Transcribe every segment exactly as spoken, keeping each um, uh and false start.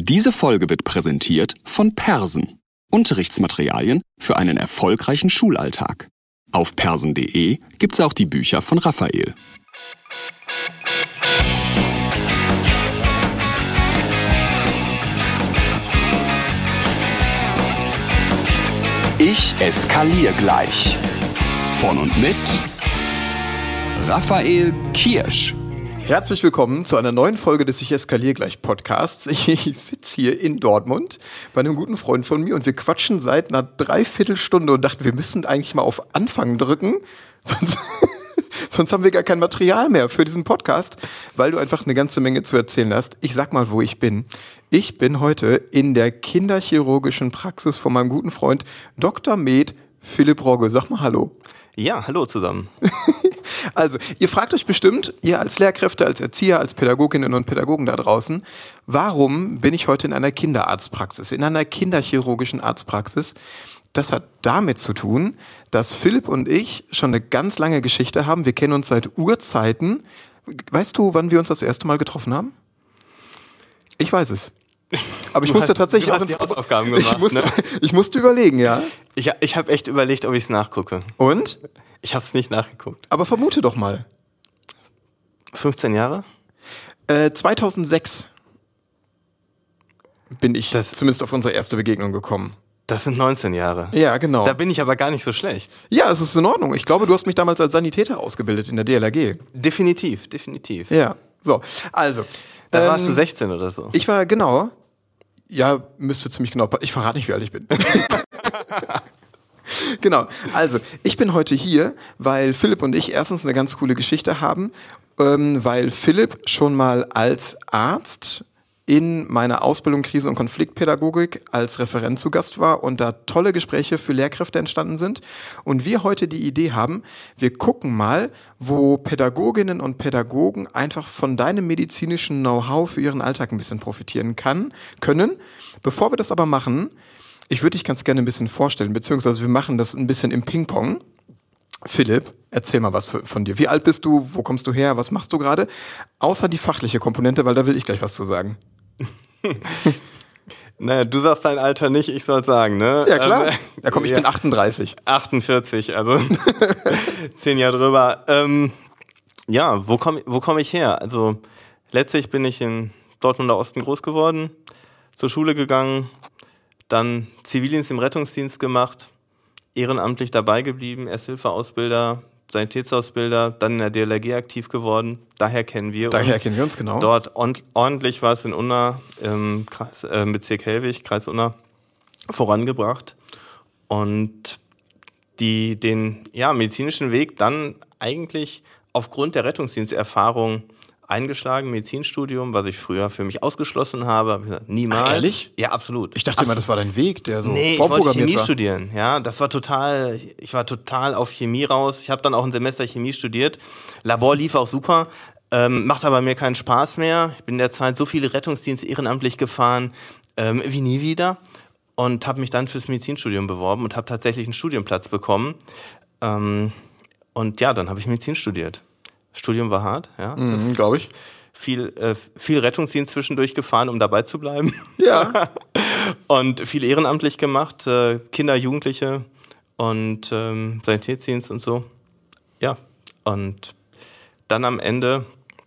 Diese Folge wird präsentiert von Persen. Unterrichtsmaterialien für einen erfolgreichen Schulalltag. Auf persen punkt de gibt's auch die Bücher von Raphael. Ich eskaliere gleich. Von und mit Raphael Kirsch. Herzlich willkommen zu einer neuen Folge des Ich eskaliere gleich Podcasts. Ich sitze hier in Dortmund bei einem guten Freund von mir und wir quatschen seit einer Dreiviertelstunde und dachten, wir müssen eigentlich mal auf Anfang drücken, sonst, sonst haben wir gar kein Material mehr für diesen Podcast, weil du einfach eine ganze Menge zu erzählen hast. Ich sag mal, wo ich bin. Ich bin heute in der kinderchirurgischen Praxis von meinem guten Freund Doktor Med Philipp Rogge. Sag mal Hallo. Ja, hallo zusammen. Also, ihr fragt euch bestimmt, ihr als Lehrkräfte, als Erzieher, als Pädagoginnen und Pädagogen da draußen, warum bin ich heute in einer Kinderarztpraxis, in einer kinderchirurgischen Arztpraxis? Das hat damit zu tun, dass Philipp und ich schon eine ganz lange Geschichte haben. Wir kennen uns seit Urzeiten. Weißt du, wann wir uns das erste Mal getroffen haben? Ich weiß es. Aber ich du musste hast, tatsächlich du auch hast die Hausaufgaben gemacht. Ich musste, ne? ich musste überlegen, ja. Ich, ich habe echt überlegt, ob ich es nachgucke. Und? Ich habe es nicht nachgeguckt. Aber vermute doch mal. fünfzehn Jahre? Äh, zweitausendsechs bin ich Das- zumindest auf unsere erste Begegnung gekommen. Das sind neunzehn Jahre. Ja, genau. Da bin ich aber gar nicht so schlecht. Ja, es ist in Ordnung. Ich glaube, du hast mich damals als Sanitäter ausgebildet in der D L R G. Definitiv, definitiv. Ja, so. Also. Da ähm, warst du sechzehn oder so. Ich war, genau. Ja, müsste ziemlich genau. Ich verrate nicht, wie alt ich bin. Genau. Also, ich bin heute hier, weil Philipp und ich erstens eine ganz coole Geschichte haben, ähm, weil Philipp schon mal als Arzt in meiner Ausbildung Krise- und Konfliktpädagogik als Referent zu Gast war und da tolle Gespräche für Lehrkräfte entstanden sind. Und wir heute die Idee haben, wir gucken mal, wo Pädagoginnen und Pädagogen einfach von deinem medizinischen Know-how für ihren Alltag ein bisschen profitieren kann, können. Bevor wir das aber machen, ich würde dich ganz gerne ein bisschen vorstellen, beziehungsweise wir machen das ein bisschen im Ping-Pong. Philipp, erzähl mal was von dir. Wie alt bist du? Wo kommst du her? Was machst du gerade? Außer die fachliche Komponente, weil da will ich gleich was zu sagen. Naja, du sagst dein Alter nicht, ich soll sagen, ne? Ja, klar. Ähm, Ja, komm, ich ja. bin achtunddreißig. achtundvierzig, also zehn Jahre drüber. Ähm, ja, wo komme wo komm ich her? Also letztlich bin ich in Dortmunder Osten groß geworden, zur Schule gegangen, dann Zivildienst im Rettungsdienst gemacht, ehrenamtlich dabei geblieben, Ersthilfeausbilder, Sanitätsausbilder, dann in der D L R G aktiv geworden. Daher kennen wir Daher uns. kennen wir uns, genau. Dort ord- ordentlich war es in Unna, im Kreis, äh, Bezirk Hellwig, Kreis Unna, vorangebracht. Und die, den ja, medizinischen Weg dann eigentlich aufgrund der Rettungsdiensterfahrung eingeschlagen, Medizinstudium, was ich früher für mich ausgeschlossen habe. Hab ich gesagt, niemals. Ach, ehrlich? Ja, absolut. Ich dachte immer, das war dein Weg, der so Nee, ich wollte vorprogrammiert Chemie war. studieren. Ja, das war total, ich war total auf Chemie raus. Ich habe dann auch ein Semester Chemie studiert. Labor lief auch super, ähm, macht aber mir keinen Spaß mehr. Ich bin in der Zeit so viele Rettungsdienste ehrenamtlich gefahren, ähm, wie nie wieder. Und habe mich dann fürs Medizinstudium beworben und habe tatsächlich einen Studienplatz bekommen. Ähm, und ja, dann habe ich Medizin studiert. Studium war hart, ja. Mhm, glaube ich. Viel, äh, viel Rettungsdienst zwischendurch gefahren, um dabei zu bleiben. Ja. Und viel ehrenamtlich gemacht, äh, Kinder, Jugendliche und ähm, Sanitätsdienst und so. Ja, und dann am Ende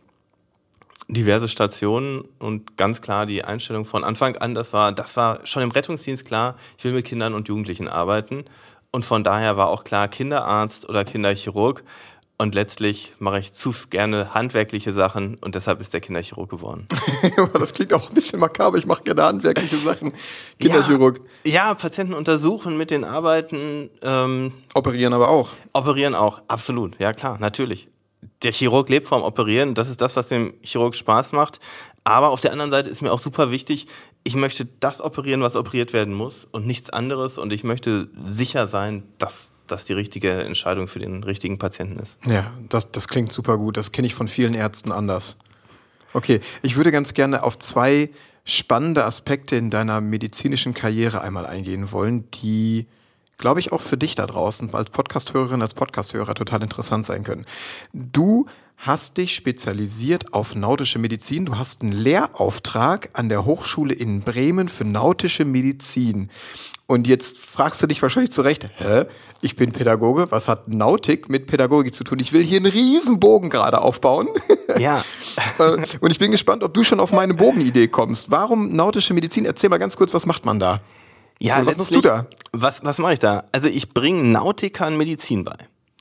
diverse Stationen und ganz klar die Einstellung von Anfang an, das war, das war schon im Rettungsdienst klar, ich will mit Kindern und Jugendlichen arbeiten. Und von daher war auch klar Kinderarzt oder Kinderchirurg. Und letztlich mache ich zu gerne handwerkliche Sachen und deshalb ist der Kinderchirurg geworden. Das klingt auch ein bisschen makaber. Ich mache gerne handwerkliche Sachen. Kinderchirurg. Ja, ja, Patienten untersuchen, mit denen arbeiten. Ähm, Operieren aber auch. Operieren auch, absolut. Ja klar, natürlich. Der Chirurg lebt vom Operieren. Das ist das, was dem Chirurg Spaß macht. Aber auf der anderen Seite ist mir auch super wichtig, ich möchte das operieren, was operiert werden muss und nichts anderes. Und ich möchte sicher sein, dass das die richtige Entscheidung für den richtigen Patienten ist. Ja, das, das klingt super gut. Das kenne ich von vielen Ärzten anders. Okay, ich würde ganz gerne auf zwei spannende Aspekte in deiner medizinischen Karriere einmal eingehen wollen, die, glaube ich, auch für dich da draußen als Podcasthörerin, als Podcasthörer total interessant sein können. Du hast dich spezialisiert auf nautische Medizin. Du hast einen Lehrauftrag an der Hochschule in Bremen für nautische Medizin. Und jetzt fragst du dich wahrscheinlich zu Recht, hä? Ich bin Pädagoge, was hat Nautik mit Pädagogik zu tun? Ich will hier einen riesen Bogen gerade aufbauen. Ja. Und ich bin gespannt, ob du schon auf meine Bogenidee kommst. Warum nautische Medizin? Erzähl mal ganz kurz, was macht man da? Ja, was machst du da? Was, was mache ich da? Also ich bringe Nautikern Medizin bei.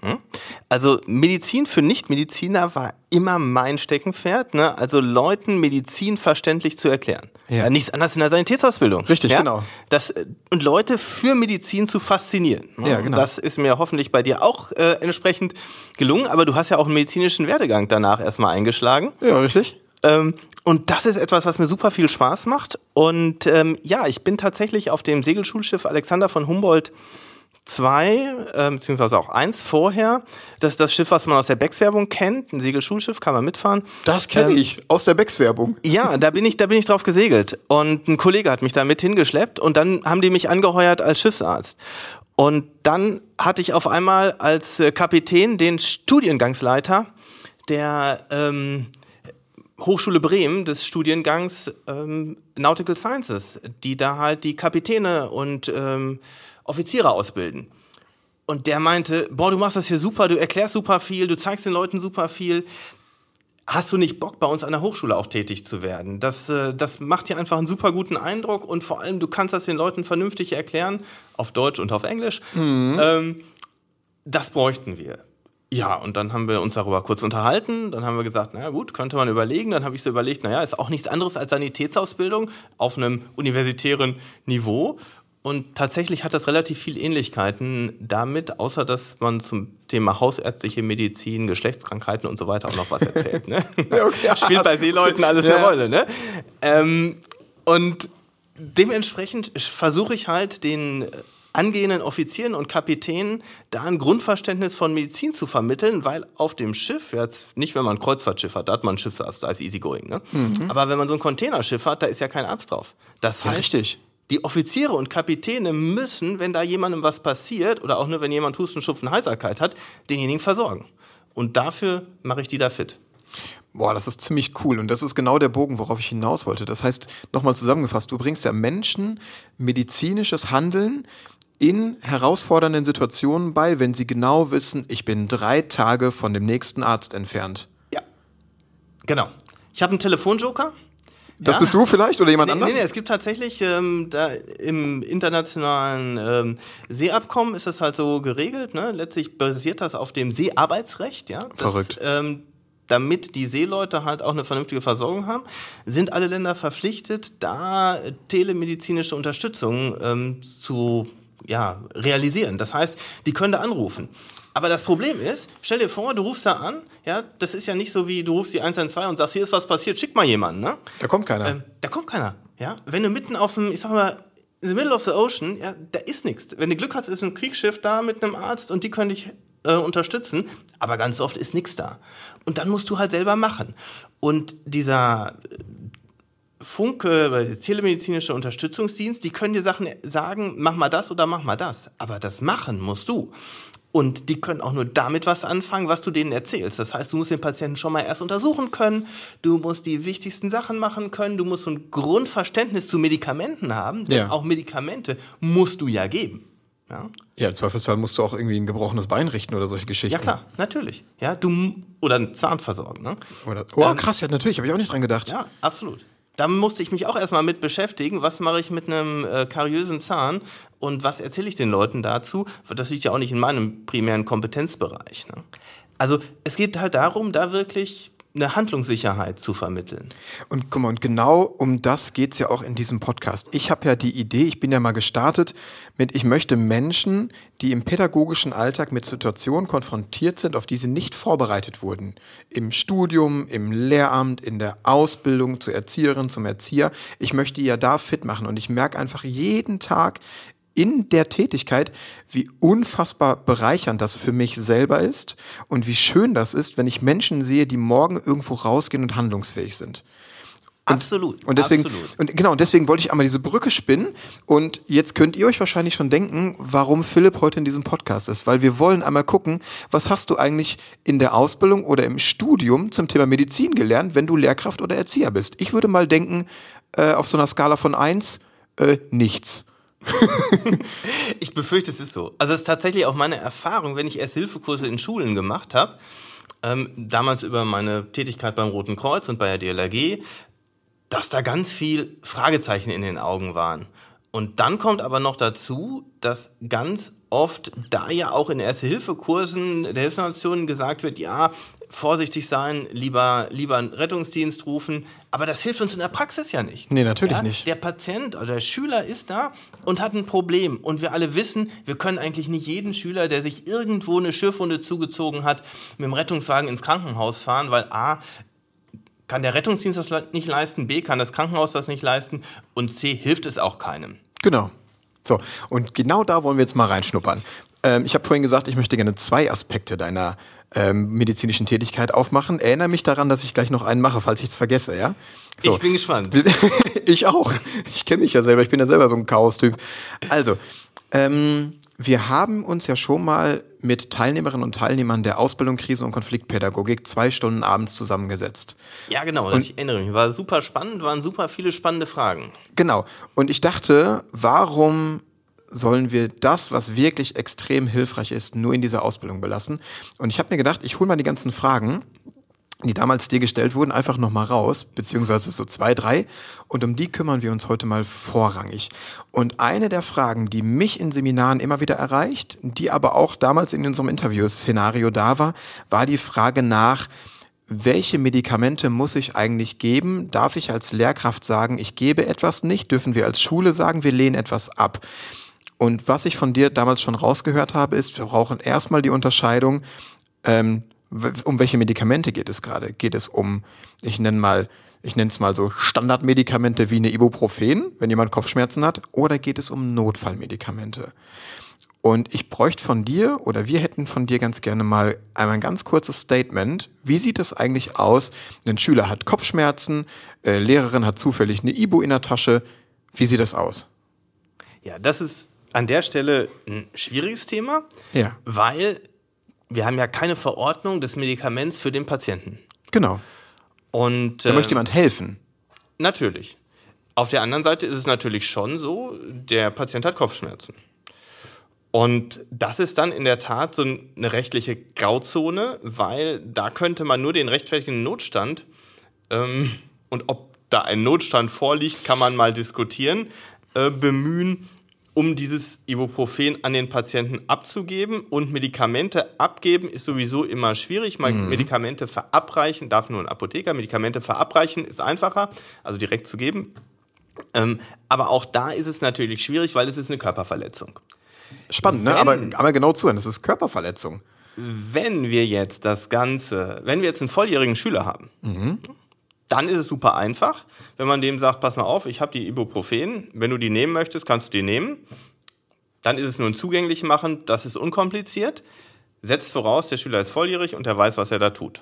Also Medizin für Nichtmediziner war immer mein Steckenpferd, ne? Also Leuten Medizin verständlich zu erklären. Ja. Ja, nichts anderes in der Sanitätsausbildung. Richtig, ja? genau. Das, und Leute für Medizin zu faszinieren. Ne? Ja, genau. Das ist mir hoffentlich bei dir auch äh, entsprechend gelungen, aber du hast ja auch einen medizinischen Werdegang danach erstmal eingeschlagen. Ja, richtig. Ähm, und das ist etwas, was mir super viel Spaß macht. Und ähm, ja, ich bin tatsächlich auf dem Segelschulschiff Alexander von Humboldt zwei, äh, beziehungsweise auch eins vorher. Das ist das Schiff, was man aus der Becks-Werbung kennt. Ein Segelschulschiff, kann man mitfahren. Das kenne ähm, ich, aus der Becks-Werbung. Ja, da bin ich, da bin ich drauf gesegelt. Und ein Kollege hat mich da mit hingeschleppt und dann haben die mich angeheuert als Schiffsarzt. Und dann hatte ich auf einmal als Kapitän den Studiengangsleiter der ähm, Hochschule Bremen des Studiengangs ähm, Nautical Sciences, die da halt die Kapitäne und ähm, Offiziere ausbilden. Und der meinte, boah, du machst das hier super, du erklärst super viel, du zeigst den Leuten super viel. Hast du nicht Bock, bei uns an der Hochschule auch tätig zu werden? Das, äh, das macht dir einfach einen super guten Eindruck und vor allem, du kannst das den Leuten vernünftig erklären, auf Deutsch und auf Englisch. Mhm. Ähm, das bräuchten wir. Ja, und dann haben wir uns darüber kurz unterhalten, dann haben wir gesagt, naja gut, könnte man überlegen. Dann habe ich so überlegt, naja, ist auch nichts anderes als Sanitätsausbildung auf einem universitären Niveau. Und tatsächlich hat das relativ viele Ähnlichkeiten damit, außer dass man zum Thema hausärztliche Medizin, Geschlechtskrankheiten und so weiter auch noch was erzählt. Ne? Okay. Spielt bei Seeleuten alles ja. eine Rolle. Ne? Ähm, und dementsprechend versuche ich halt den angehenden Offizieren und Kapitänen da ein Grundverständnis von Medizin zu vermitteln, weil auf dem Schiff, jetzt nicht wenn man ein Kreuzfahrtschiff hat, da hat man einen Schiffsarzt, da ist easygoing. Ne? Mhm. Aber wenn man so ein Containerschiff hat, da ist ja kein Arzt drauf. Das heißt, ja, richtig. Die Offiziere und Kapitäne müssen, wenn da jemandem was passiert oder auch nur wenn jemand Husten, Schnupfen, Heiserkeit hat, denjenigen versorgen. Und dafür mache ich die da fit. Boah, das ist ziemlich cool und das ist genau der Bogen, worauf ich hinaus wollte. Das heißt, nochmal zusammengefasst, du bringst ja Menschen medizinisches Handeln in herausfordernden Situationen bei, wenn sie genau wissen, ich bin drei Tage von dem nächsten Arzt entfernt. Ja, genau. Ich habe einen Telefonjoker. Das ja. bist du vielleicht oder jemand nee, anders? Nee, nee, es gibt tatsächlich, ähm, da im internationalen ähm, Seeabkommen ist das halt so geregelt, ne? Letztlich basiert das auf dem Seearbeitsrecht, ja. Das, Verrückt. Ähm, damit die Seeleute halt auch eine vernünftige Versorgung haben, sind alle Länder verpflichtet, da telemedizinische Unterstützung ähm, zu ja, realisieren. Das heißt, die können da anrufen. Aber das Problem ist, stell dir vor, du rufst da an, ja, das ist ja nicht so wie, du rufst die eins eins zwei und sagst, hier ist was passiert, schick mal jemanden, ne? Da kommt keiner. Ähm, da kommt keiner, ja. Wenn du mitten auf dem, ich sag mal, in the middle of the ocean, ja, da ist nichts. Wenn du Glück hast, ist ein Kriegsschiff da mit einem Arzt und die können dich äh, unterstützen, aber ganz oft ist nichts da. Und dann musst du halt selber machen. Und dieser Funke, oder der telemedizinische Unterstützungsdienst, die können dir Sachen sagen, mach mal das oder mach mal das. Aber das machen musst du. Und die können auch nur damit was anfangen, was du denen erzählst. Das heißt, du musst den Patienten schon mal erst untersuchen können, du musst die wichtigsten Sachen machen können, du musst so ein Grundverständnis zu Medikamenten haben, denn ja. auch Medikamente musst du ja geben. Ja? Ja, im Zweifelsfall musst du auch irgendwie ein gebrochenes Bein richten oder solche Geschichten. Ja klar, natürlich. Ja, du, oder einen Zahn versorgen. Ne? Oder, oh ähm, krass, ja natürlich, habe ich auch nicht dran gedacht. Ja, absolut. Da musste ich mich auch erstmal mit beschäftigen, was mache ich mit einem äh, kariösen Zahn und was erzähle ich den Leuten dazu? Das liegt ja auch nicht in meinem primären Kompetenzbereich. Ne? Also es geht halt darum, da wirklich eine Handlungssicherheit zu vermitteln. Und guck mal, und genau um das geht's ja auch in diesem Podcast. Ich habe ja die Idee, ich bin ja mal gestartet mit, ich möchte Menschen, die im pädagogischen Alltag mit Situationen konfrontiert sind, auf die sie nicht vorbereitet wurden. Im Studium, im Lehramt, in der Ausbildung zur Erzieherin, zum Erzieher. Ich möchte die ja da fit machen und ich merke einfach jeden Tag in der Tätigkeit, wie unfassbar bereichernd das für mich selber ist und wie schön das ist, wenn ich Menschen sehe, die morgen irgendwo rausgehen und handlungsfähig sind. Absolut. Und deswegen, absolut. und genau, und deswegen wollte ich einmal diese Brücke spinnen. Und jetzt könnt ihr euch wahrscheinlich schon denken, warum Philipp heute in diesem Podcast ist. Weil wir wollen einmal gucken, was hast du eigentlich in der Ausbildung oder im Studium zum Thema Medizin gelernt, wenn du Lehrkraft oder Erzieher bist. Ich würde mal denken, äh, auf so einer Skala von eins, äh, nichts. Ich befürchte, es ist so. Also es ist tatsächlich auch meine Erfahrung, wenn ich Ersthilfekurse in Schulen gemacht habe, ähm, damals über meine Tätigkeit beim Roten Kreuz und bei der D L R G, dass da ganz viel Fragezeichen in den Augen waren. Und dann kommt aber noch dazu, dass ganz oft da ja auch in Erste-Hilfe-Kursen der Hilfsorganisationen gesagt wird, ja, vorsichtig sein, lieber, lieber einen Rettungsdienst rufen. Aber das hilft uns in der Praxis ja nicht. Nee, natürlich ja, nicht. Der Patient oder der Schüler ist da und hat ein Problem. Und wir alle wissen, wir können eigentlich nicht jeden Schüler, der sich irgendwo eine Schürfwunde zugezogen hat, mit dem Rettungswagen ins Krankenhaus fahren, weil A, kann der Rettungsdienst das nicht leisten, B, kann das Krankenhaus das nicht leisten und C, hilft es auch keinem. Genau. So, und genau da wollen wir jetzt mal reinschnuppern. Ähm, ich habe vorhin gesagt, ich möchte gerne zwei Aspekte deiner ähm, medizinischen Tätigkeit aufmachen. Erinnere mich daran, dass ich gleich noch einen mache, falls ich es vergesse, ja? So. Ich bin gespannt. Ich auch. Ich kenne mich ja selber, ich bin ja selber so ein Chaos-Typ. Also, ähm, wir haben uns ja schon mal mit Teilnehmerinnen und Teilnehmern der Ausbildung Krise- und Konfliktpädagogik zwei Stunden abends zusammengesetzt. Ja, genau, und ich erinnere mich. War super spannend, waren super viele spannende Fragen. Genau. Und ich dachte, warum sollen wir das, was wirklich extrem hilfreich ist, nur in dieser Ausbildung belassen? Und ich habe mir gedacht, ich hole mal die ganzen Fragen, die damals dir gestellt wurden, einfach nochmal raus, beziehungsweise so zwei, drei. Und um die kümmern wir uns heute mal vorrangig. Und eine der Fragen, die mich in Seminaren immer wieder erreicht, die aber auch damals in unserem Interview-Szenario da war, war die Frage nach, welche Medikamente muss ich eigentlich geben? Darf ich als Lehrkraft sagen, ich gebe etwas nicht? Dürfen wir als Schule sagen, wir lehnen etwas ab? Und was ich von dir damals schon rausgehört habe, ist, wir brauchen erstmal die Unterscheidung, ähm, um welche Medikamente geht es gerade? Geht es um, ich nenne mal, ich nenne es mal so Standardmedikamente wie eine Ibuprofen, wenn jemand Kopfschmerzen hat, oder geht es um Notfallmedikamente? Und ich bräuchte von dir, oder wir hätten von dir ganz gerne mal einmal ein ganz kurzes Statement. Wie sieht es eigentlich aus? Ein Schüler hat Kopfschmerzen, äh, Lehrerin hat zufällig eine Ibu in der Tasche. Wie sieht das aus? Ja, das ist an der Stelle ein schwieriges Thema, Ja. weil wir haben ja keine Verordnung des Medikaments für den Patienten. Genau. Und Da äh, möchte jemand helfen. Natürlich. Auf der anderen Seite ist es natürlich schon so, der Patient hat Kopfschmerzen. Und das ist dann in der Tat so eine rechtliche Grauzone, weil da könnte man nur den rechtfertigenden Notstand, ähm, und ob da ein Notstand vorliegt, kann man mal diskutieren, äh, bemühen, um dieses Ibuprofen an den Patienten abzugeben. Und Medikamente abgeben ist sowieso immer schwierig. Mhm. Medikamente verabreichen darf nur ein Apotheker. Medikamente verabreichen ist einfacher, also direkt zu geben. Ähm, aber auch da ist es natürlich schwierig, weil es ist eine Körperverletzung. Spannend, ne? Aber, aber genau zuhören, das ist Körperverletzung. Wenn wir jetzt das Ganze, wenn wir jetzt einen volljährigen Schüler haben, mhm. dann ist es super einfach, wenn man dem sagt, pass mal auf, ich habe die Ibuprofen, wenn du die nehmen möchtest, kannst du die nehmen. Dann ist es nur ein zugänglich machen, das ist unkompliziert. Setzt voraus, der Schüler ist volljährig und er weiß, was er da tut.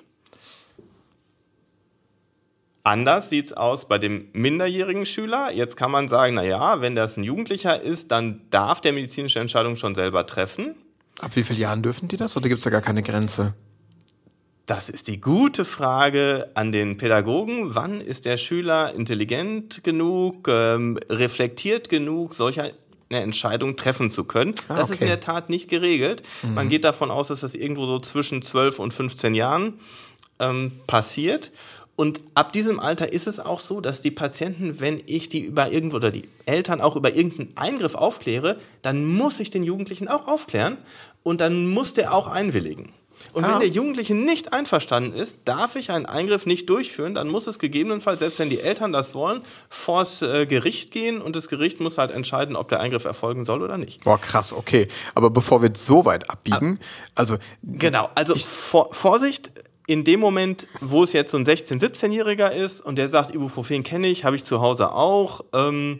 Anders sieht es aus bei dem minderjährigen Schüler. Jetzt kann man sagen, na ja, wenn das ein Jugendlicher ist, dann darf der medizinische Entscheidung schon selber treffen. Ab wie vielen Jahren dürfen die das oder gibt es da gar keine Grenze? Das ist die gute Frage an den Pädagogen. Wann ist der Schüler intelligent genug, ähm, reflektiert genug, solch eine Entscheidung treffen zu können? Ah, das okay. ist in der Tat nicht geregelt. Mhm. Man geht davon aus, dass das irgendwo so zwischen zwölf und fünfzehn Jahren ähm, passiert. Und ab diesem Alter ist es auch so, dass die Patienten, wenn ich die über irgendwo oder die Eltern auch über irgendeinen Eingriff aufkläre, dann muss ich den Jugendlichen auch aufklären und dann muss der auch einwilligen. Und ah. wenn der Jugendliche nicht einverstanden ist, darf ich einen Eingriff nicht durchführen, dann muss es gegebenenfalls, selbst wenn die Eltern das wollen, vors äh, Gericht gehen und das Gericht muss halt entscheiden, ob der Eingriff erfolgen soll oder nicht. Boah, krass, okay. Aber bevor wir so weit abbiegen, also... Genau, also vor, Vorsicht... In dem Moment, wo es jetzt so ein sechzehn-, siebzehnjähriger ist und der sagt, Ibuprofen kenne ich, habe ich zu Hause auch, ähm,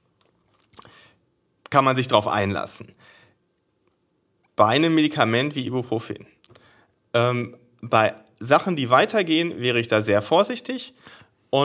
kann man sich darauf einlassen. Bei einem Medikament wie Ibuprofen. Ähm, bei Sachen, die weitergehen, wäre ich da sehr vorsichtig und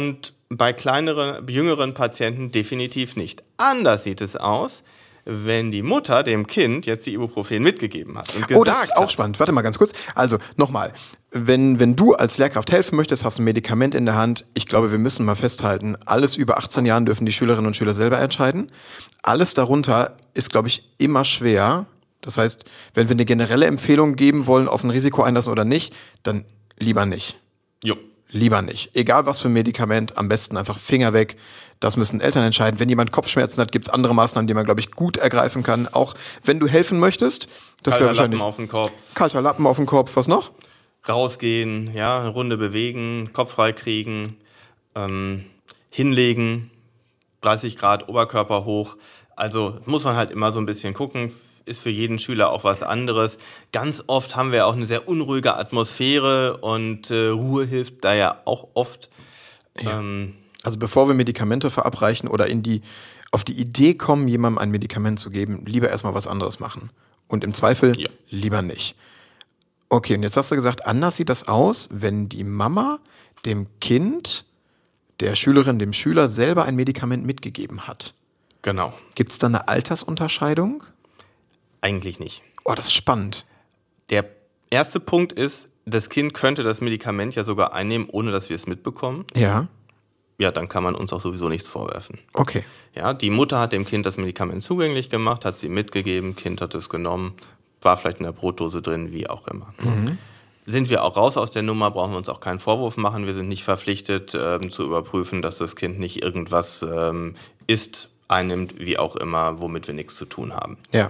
bei kleineren, jüngeren Patienten definitiv nicht. Anders sieht es aus, wenn die Mutter dem Kind jetzt die Ibuprofen mitgegeben hat und gesagt Oh, das ist auch hat, spannend. Warte mal ganz kurz. Also, nochmal. Wenn, wenn du als Lehrkraft helfen möchtest, hast du ein Medikament in der Hand. Ich glaube, wir müssen mal festhalten, alles über achtzehn Jahren dürfen die Schülerinnen und Schüler selber entscheiden. Alles darunter ist, glaube ich, immer schwer. Das heißt, wenn wir eine generelle Empfehlung geben wollen, auf ein Risiko einlassen oder nicht, dann lieber nicht. Jo. Lieber nicht. Egal was für ein Medikament, am besten einfach Finger weg. Das müssen Eltern entscheiden. Wenn jemand Kopfschmerzen hat, gibt es andere Maßnahmen, die man, glaube ich, gut ergreifen kann. Auch wenn du helfen möchtest. Das wäre wahrscheinlich Lappen auf den Kopf. Kalter Lappen auf den Kopf. Was noch? Rausgehen, ja, eine Runde bewegen, Kopf frei kriegen, ähm, hinlegen, dreißig Grad Oberkörper hoch. Also muss man halt immer so ein bisschen gucken, ist für jeden Schüler auch was anderes. Ganz oft haben wir auch eine sehr unruhige Atmosphäre und äh, Ruhe hilft da ja auch oft. Ja. Ähm, Also bevor wir Medikamente verabreichen oder in die, auf die Idee kommen, jemandem ein Medikament zu geben, lieber erstmal was anderes machen. Und im Zweifel Ja. lieber nicht. Okay, und jetzt hast du gesagt, anders sieht das aus, wenn die Mama dem Kind, der Schülerin, dem Schüler selber ein Medikament mitgegeben hat. genau, Gibt es da eine Altersunterscheidung? eigentlich nicht. Oh, das ist spannend. Der erste Punkt ist, das Kind könnte das Medikament ja sogar einnehmen, ohne dass wir es mitbekommen. Ja, Ja, dann kann man uns auch sowieso nichts vorwerfen. okay. Ja, die Mutter hat dem Kind das Medikament zugänglich gemacht, hat sie mitgegeben, Kind hat es genommen, war vielleicht in der Brotdose drin, wie auch immer. Mhm. Sind wir auch raus aus der Nummer, brauchen wir uns auch keinen Vorwurf machen. Wir sind nicht verpflichtet, ähm, zu überprüfen, dass das Kind nicht irgendwas ähm, isst, einnimmt, wie auch immer, womit wir nichts zu tun haben. Ja.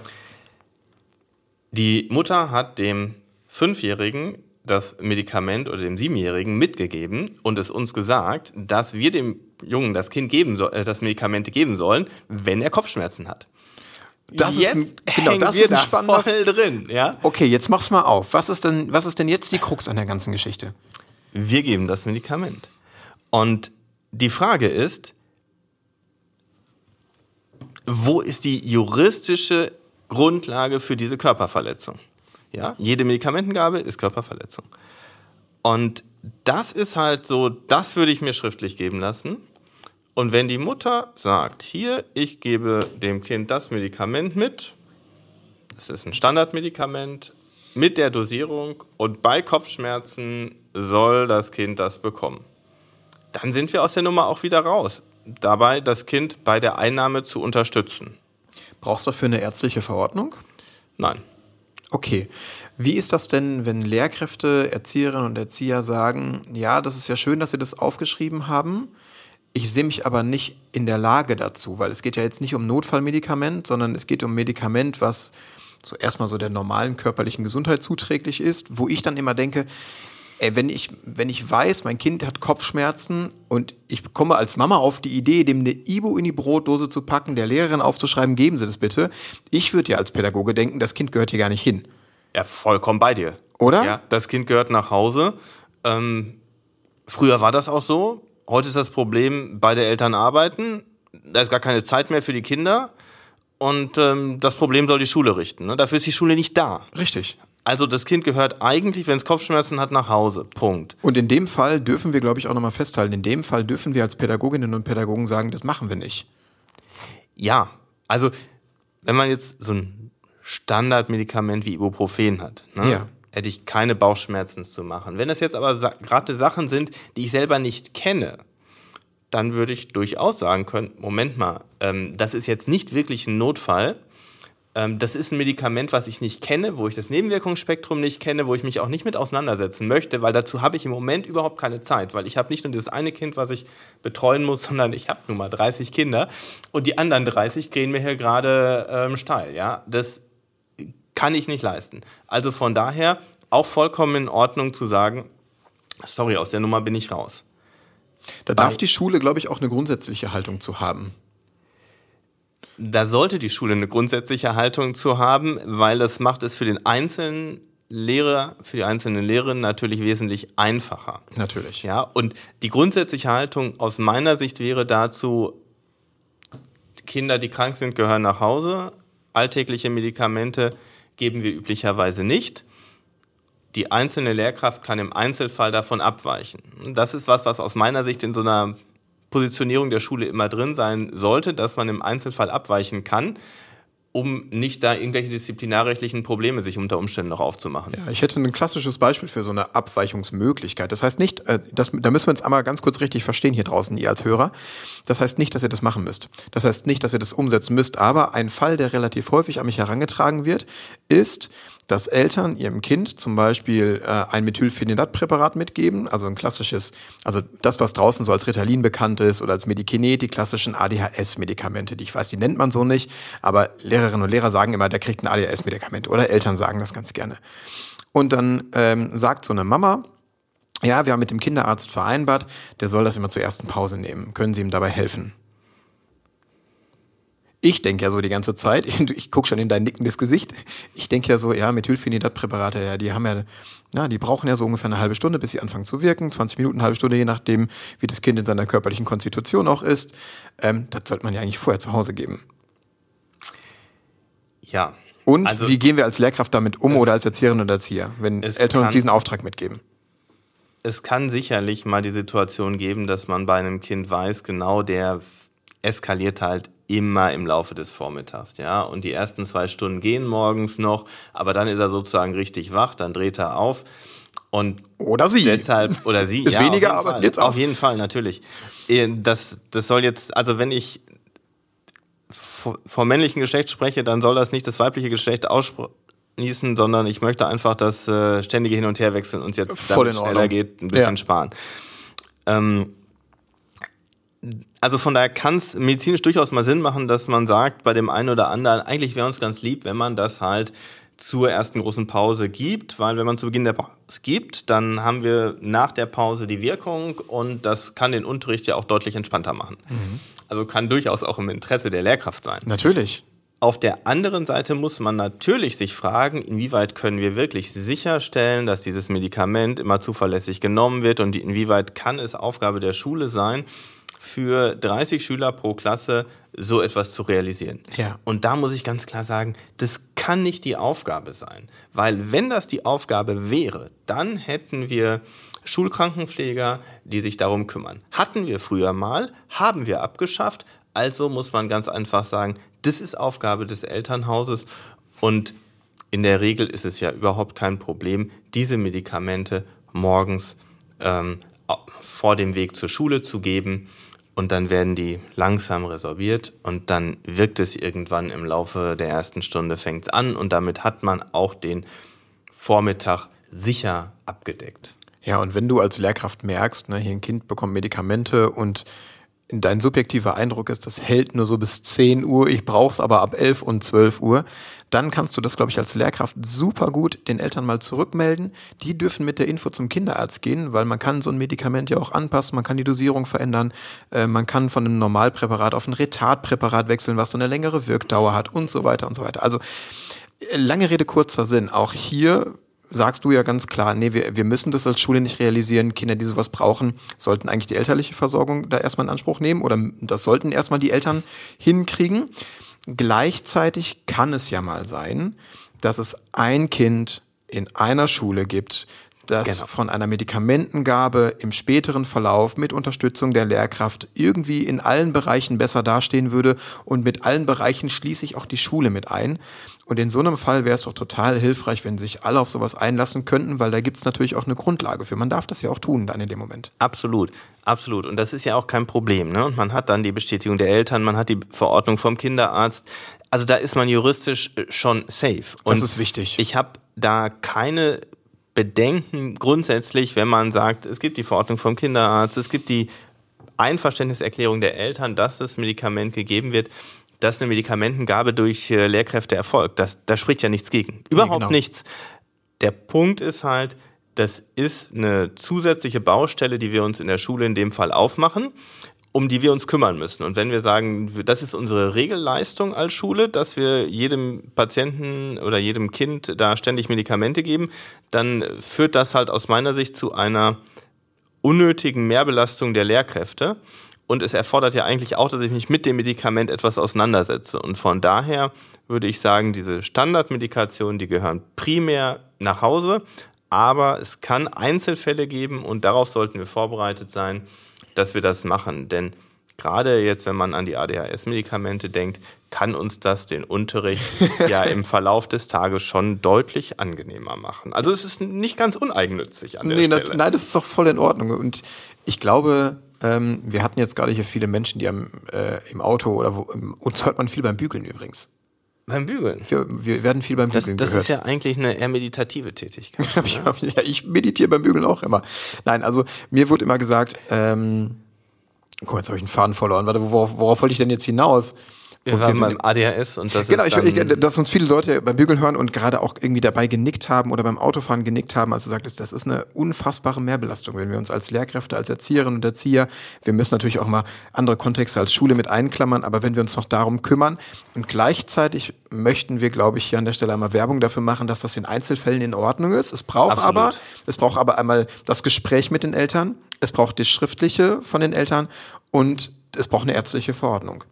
Die Mutter hat dem Fünfjährigen das Medikament oder dem Siebenjährigen mitgegeben und es uns gesagt, dass wir dem Jungen das Kind geben so, äh, das Medikamente geben sollen, wenn er Kopfschmerzen hat. Das jetzt ist ein, genau, das wir ist ein da spannender voll drin, ja? Okay, jetzt mach's mal auf. Was ist denn, was ist denn jetzt die Krux an der ganzen Geschichte? Wir geben das Medikament. Und die Frage ist, wo ist die juristische Grundlage für diese Körperverletzung? Ja, jede Medikamentengabe ist Körperverletzung. Und das ist halt so, das würde ich mir schriftlich geben lassen. Und wenn die Mutter sagt, hier, ich gebe dem Kind das Medikament mit, das ist ein Standardmedikament, mit der Dosierung und bei Kopfschmerzen soll das Kind das bekommen. Dann sind wir aus der Nummer auch wieder raus. Dabei das Kind bei der Einnahme zu unterstützen. Brauchst du dafür eine ärztliche Verordnung? Nein. Okay. Wie ist das denn, wenn Lehrkräfte, Erzieherinnen und Erzieher sagen, ja, das ist ja schön, dass Sie das aufgeschrieben haben, ich sehe mich aber nicht in der Lage dazu, weil es geht ja jetzt nicht um Notfallmedikament, sondern es geht um Medikament, was so erstmal so der normalen körperlichen Gesundheit zuträglich ist, wo ich dann immer denke, ey, wenn ich, wenn ich weiß, mein Kind hat Kopfschmerzen und ich komme als Mama auf die Idee, dem eine Ibu in die Brotdose zu packen, der Lehrerin aufzuschreiben, geben Sie das bitte. Ich würde ja als Pädagoge denken, das Kind gehört hier gar nicht hin. Ja, vollkommen bei dir. Oder? Ja, das Kind gehört nach Hause. Ähm, früher war das auch so. Heute ist das Problem, beide Eltern arbeiten. Da ist gar keine Zeit mehr für die Kinder. Und ähm, das Problem soll die Schule richten. Ne? Dafür ist die Schule nicht da. Richtig. Also das Kind gehört eigentlich, wenn es Kopfschmerzen hat, nach Hause. Punkt. Und in dem Fall dürfen wir, glaube ich, auch nochmal festhalten, in dem Fall dürfen wir als Pädagoginnen und Pädagogen sagen, das machen wir nicht. Ja, also wenn man jetzt so ein Standardmedikament wie Ibuprofen hat, ne, Ja. hätte ich keine Bauchschmerzen zu machen. Wenn das jetzt aber sa- gerade Sachen sind, die ich selber nicht kenne, dann würde ich durchaus sagen können, Moment mal, ähm, das ist jetzt nicht wirklich ein Notfall. Ähm, das ist ein Medikament, was ich nicht kenne, wo ich das Nebenwirkungsspektrum nicht kenne, wo ich mich auch nicht mit auseinandersetzen möchte, weil dazu habe ich im Moment überhaupt keine Zeit, weil ich habe nicht nur das eine Kind, was ich betreuen muss, sondern ich habe nun mal dreißig Kinder und die anderen dreißig gehen mir hier gerade ähm, steil. Ja? Das kann ich nicht leisten. Also von daher auch vollkommen in Ordnung zu sagen, sorry, aus der Nummer bin ich raus. Da darf die Schule, glaube ich, auch eine grundsätzliche Haltung zu haben. Da sollte die Schule eine grundsätzliche Haltung zu haben, weil das macht es für den einzelnen Lehrer, für die einzelnen Lehrerinnen natürlich wesentlich einfacher. Natürlich. Ja, und die grundsätzliche Haltung aus meiner Sicht wäre dazu, Kinder, die krank sind, gehören nach Hause. Alltägliche Medikamente geben wir üblicherweise nicht. Die einzelne Lehrkraft kann im Einzelfall davon abweichen. Das ist was, was aus meiner Sicht in so einer Positionierung der Schule immer drin sein sollte, dass man im Einzelfall abweichen kann, um nicht da irgendwelche disziplinarrechtlichen Probleme sich unter Umständen noch aufzumachen. Ja, ich hätte ein klassisches Beispiel für so eine Abweichungsmöglichkeit. Das heißt nicht, äh, das, da müssen wir uns einmal ganz kurz richtig verstehen hier draußen, ihr als Hörer. Das heißt nicht, dass ihr das machen müsst. Das heißt nicht, dass ihr das umsetzen müsst. Aber ein Fall, der relativ häufig an mich herangetragen wird, ist, dass Eltern ihrem Kind zum Beispiel äh, ein Methylphenidat-Präparat mitgeben, also ein klassisches, also das, was draußen so als Ritalin bekannt ist oder als Medikinet, die klassischen A D H S-Medikamente, die ich weiß, die nennt man so nicht, aber Lehrerinnen und Lehrer sagen immer, der kriegt ein A D H S-Medikament oder Eltern sagen das ganz gerne. Und dann ähm, sagt so eine Mama, ja, wir haben mit dem Kinderarzt vereinbart, der soll das immer zur ersten Pause nehmen. Können Sie ihm dabei helfen? Ich denke ja so die ganze Zeit, ich gucke schon in dein nickendes Gesicht, ich denke ja so, ja, Methylphenidat-Präparate, ja, die haben ja, ja, die brauchen ja so ungefähr eine halbe Stunde, bis sie anfangen zu wirken, zwanzig Minuten, eine halbe Stunde, je nachdem, wie das Kind in seiner körperlichen Konstitution auch ist. Ähm, das sollte man ja eigentlich vorher zu Hause geben. Ja. Und also, wie gehen wir als Lehrkraft damit um oder als Erzieherin oder Erzieher, wenn Eltern kann, uns diesen Auftrag mitgeben? Es kann sicherlich mal die Situation geben, dass man bei einem Kind weiß, genau der eskaliert halt immer im Laufe des Vormittags, ja. Und die ersten zwei Stunden gehen morgens noch, aber dann ist er sozusagen richtig wach, dann dreht er auf und oder sie. Deshalb oder sie. Ist ja, weniger, aber Fall. jetzt auch. Auf jeden Fall, natürlich. Das, das soll jetzt, also wenn ich vom männlichen Geschlecht spreche, dann soll das nicht das weibliche Geschlecht ausschließen, sondern ich möchte einfach das äh, ständige Hin- und Herwechseln uns jetzt Voll damit schneller geht, ein bisschen ja. sparen. Ähm, Also von daher kann es medizinisch durchaus mal Sinn machen, dass man sagt, bei dem einen oder anderen, eigentlich wäre uns ganz lieb, wenn man das halt zur ersten großen Pause gibt, weil wenn man zu Beginn der Pause gibt, dann haben wir nach der Pause die Wirkung und das kann den Unterricht ja auch deutlich entspannter machen. Mhm. Also kann durchaus auch im Interesse der Lehrkraft sein. Natürlich. Auf der anderen Seite muss man natürlich sich fragen, inwieweit können wir wirklich sicherstellen, dass dieses Medikament immer zuverlässig genommen wird und inwieweit kann es Aufgabe der Schule sein, für dreißig Schüler pro Klasse so etwas zu realisieren. Ja. Und da muss ich ganz klar sagen, das kann nicht die Aufgabe sein. Weil wenn das die Aufgabe wäre, dann hätten wir Schulkrankenpfleger, die sich darum kümmern. Hatten wir früher mal, haben wir abgeschafft. Also muss man ganz einfach sagen, das ist Aufgabe des Elternhauses. Und in der Regel ist es ja überhaupt kein Problem, diese Medikamente morgens ähm, vor dem Weg zur Schule zu geben. Und dann werden die langsam resorbiert und dann wirkt es irgendwann im Laufe der ersten Stunde, fängt es an und damit hat man auch den Vormittag sicher abgedeckt. Ja, und wenn du als Lehrkraft merkst, ne, hier ein Kind bekommt Medikamente und dein subjektiver Eindruck ist, das hält nur so bis zehn Uhr, ich brauch's aber ab elf und zwölf Uhr, dann kannst du das, glaube ich, als Lehrkraft super gut den Eltern mal zurückmelden. Die dürfen mit der Info zum Kinderarzt gehen, weil man kann so ein Medikament ja auch anpassen, man kann die Dosierung verändern, äh, man kann von einem Normalpräparat auf ein Retardpräparat wechseln, was dann eine längere Wirkdauer hat und so weiter und so weiter. Also lange Rede, kurzer Sinn. Auch hier sagst du ja ganz klar, nee, wir, wir müssen das als Schule nicht realisieren. Kinder, die sowas brauchen, sollten eigentlich die elterliche Versorgung da erstmal in Anspruch nehmen oder das sollten erstmal die Eltern hinkriegen. Gleichzeitig kann es ja mal sein, dass es ein Kind in einer Schule gibt, das genau. von einer Medikamentengabe im späteren Verlauf mit Unterstützung der Lehrkraft irgendwie in allen Bereichen besser dastehen würde und mit allen Bereichen schließe ich auch die Schule mit ein. Und in so einem Fall wäre es doch total hilfreich, wenn sich alle auf sowas einlassen könnten, weil da gibt es natürlich auch eine Grundlage für. Man darf das ja auch tun dann in dem Moment. Absolut, absolut. Und das ist ja auch kein Problem, ne? Und man hat dann die Bestätigung der Eltern, man hat die Verordnung vom Kinderarzt. Also da ist man juristisch schon safe. Und das ist wichtig. Ich habe da keine Bedenken grundsätzlich, wenn man sagt, es gibt die Verordnung vom Kinderarzt, es gibt die Einverständniserklärung der Eltern, dass das Medikament gegeben wird, dass eine Medikamentengabe durch äh, Lehrkräfte erfolgt. Das, da spricht ja nichts gegen. Überhaupt nee, genau. nichts. Der Punkt ist halt, das ist eine zusätzliche Baustelle, die wir uns in der Schule in dem Fall aufmachen, um die wir uns kümmern müssen. Und wenn wir sagen, das ist unsere Regelleistung als Schule, dass wir jedem Patienten oder jedem Kind da ständig Medikamente geben, dann führt das halt aus meiner Sicht zu einer unnötigen Mehrbelastung der Lehrkräfte. Und es erfordert ja eigentlich auch, dass ich mich mit dem Medikament etwas auseinandersetze. Und von daher würde ich sagen, diese Standardmedikationen, die gehören primär nach Hause. Aber es kann Einzelfälle geben und darauf sollten wir vorbereitet sein, dass wir das machen. Denn gerade jetzt, wenn man an die A D H S-Medikamente denkt, kann uns das den Unterricht ja im Verlauf des Tages schon deutlich angenehmer machen. Also es ist nicht ganz uneigennützig an der nee, Stelle. Na, nein, das ist doch voll in Ordnung. Und ich glaube, ähm, wir hatten jetzt gerade hier viele Menschen, die am, äh, im Auto oder wo, im, uns hört man viel beim Bügeln übrigens. Beim Bügeln? Wir, wir werden viel beim Bügeln Das, das gehört. ist ja eigentlich eine eher meditative Tätigkeit. Ja, ich meditiere beim Bügeln auch immer. Nein, also mir wurde immer gesagt, ähm, guck mal, jetzt habe ich einen Faden verloren. Warte, worauf, worauf wollte ich denn jetzt hinaus? Wir waren beim A D H S und das genau, ist ich, dann ich, dass uns viele Leute beim Bügeln hören und gerade auch irgendwie dabei genickt haben oder beim Autofahren genickt haben, als du sagtest, das ist eine unfassbare Mehrbelastung, wenn wir uns als Lehrkräfte, als Erzieherinnen und Erzieher, wir müssen natürlich auch mal andere Kontexte als Schule mit einklammern, aber wenn wir uns noch darum kümmern und gleichzeitig möchten wir, glaube ich, hier an der Stelle einmal Werbung dafür machen, dass das in Einzelfällen in Ordnung ist. Es braucht Absolut. aber, es braucht aber einmal das Gespräch mit den Eltern, es braucht das Schriftliche von den Eltern und es braucht eine ärztliche Verordnung.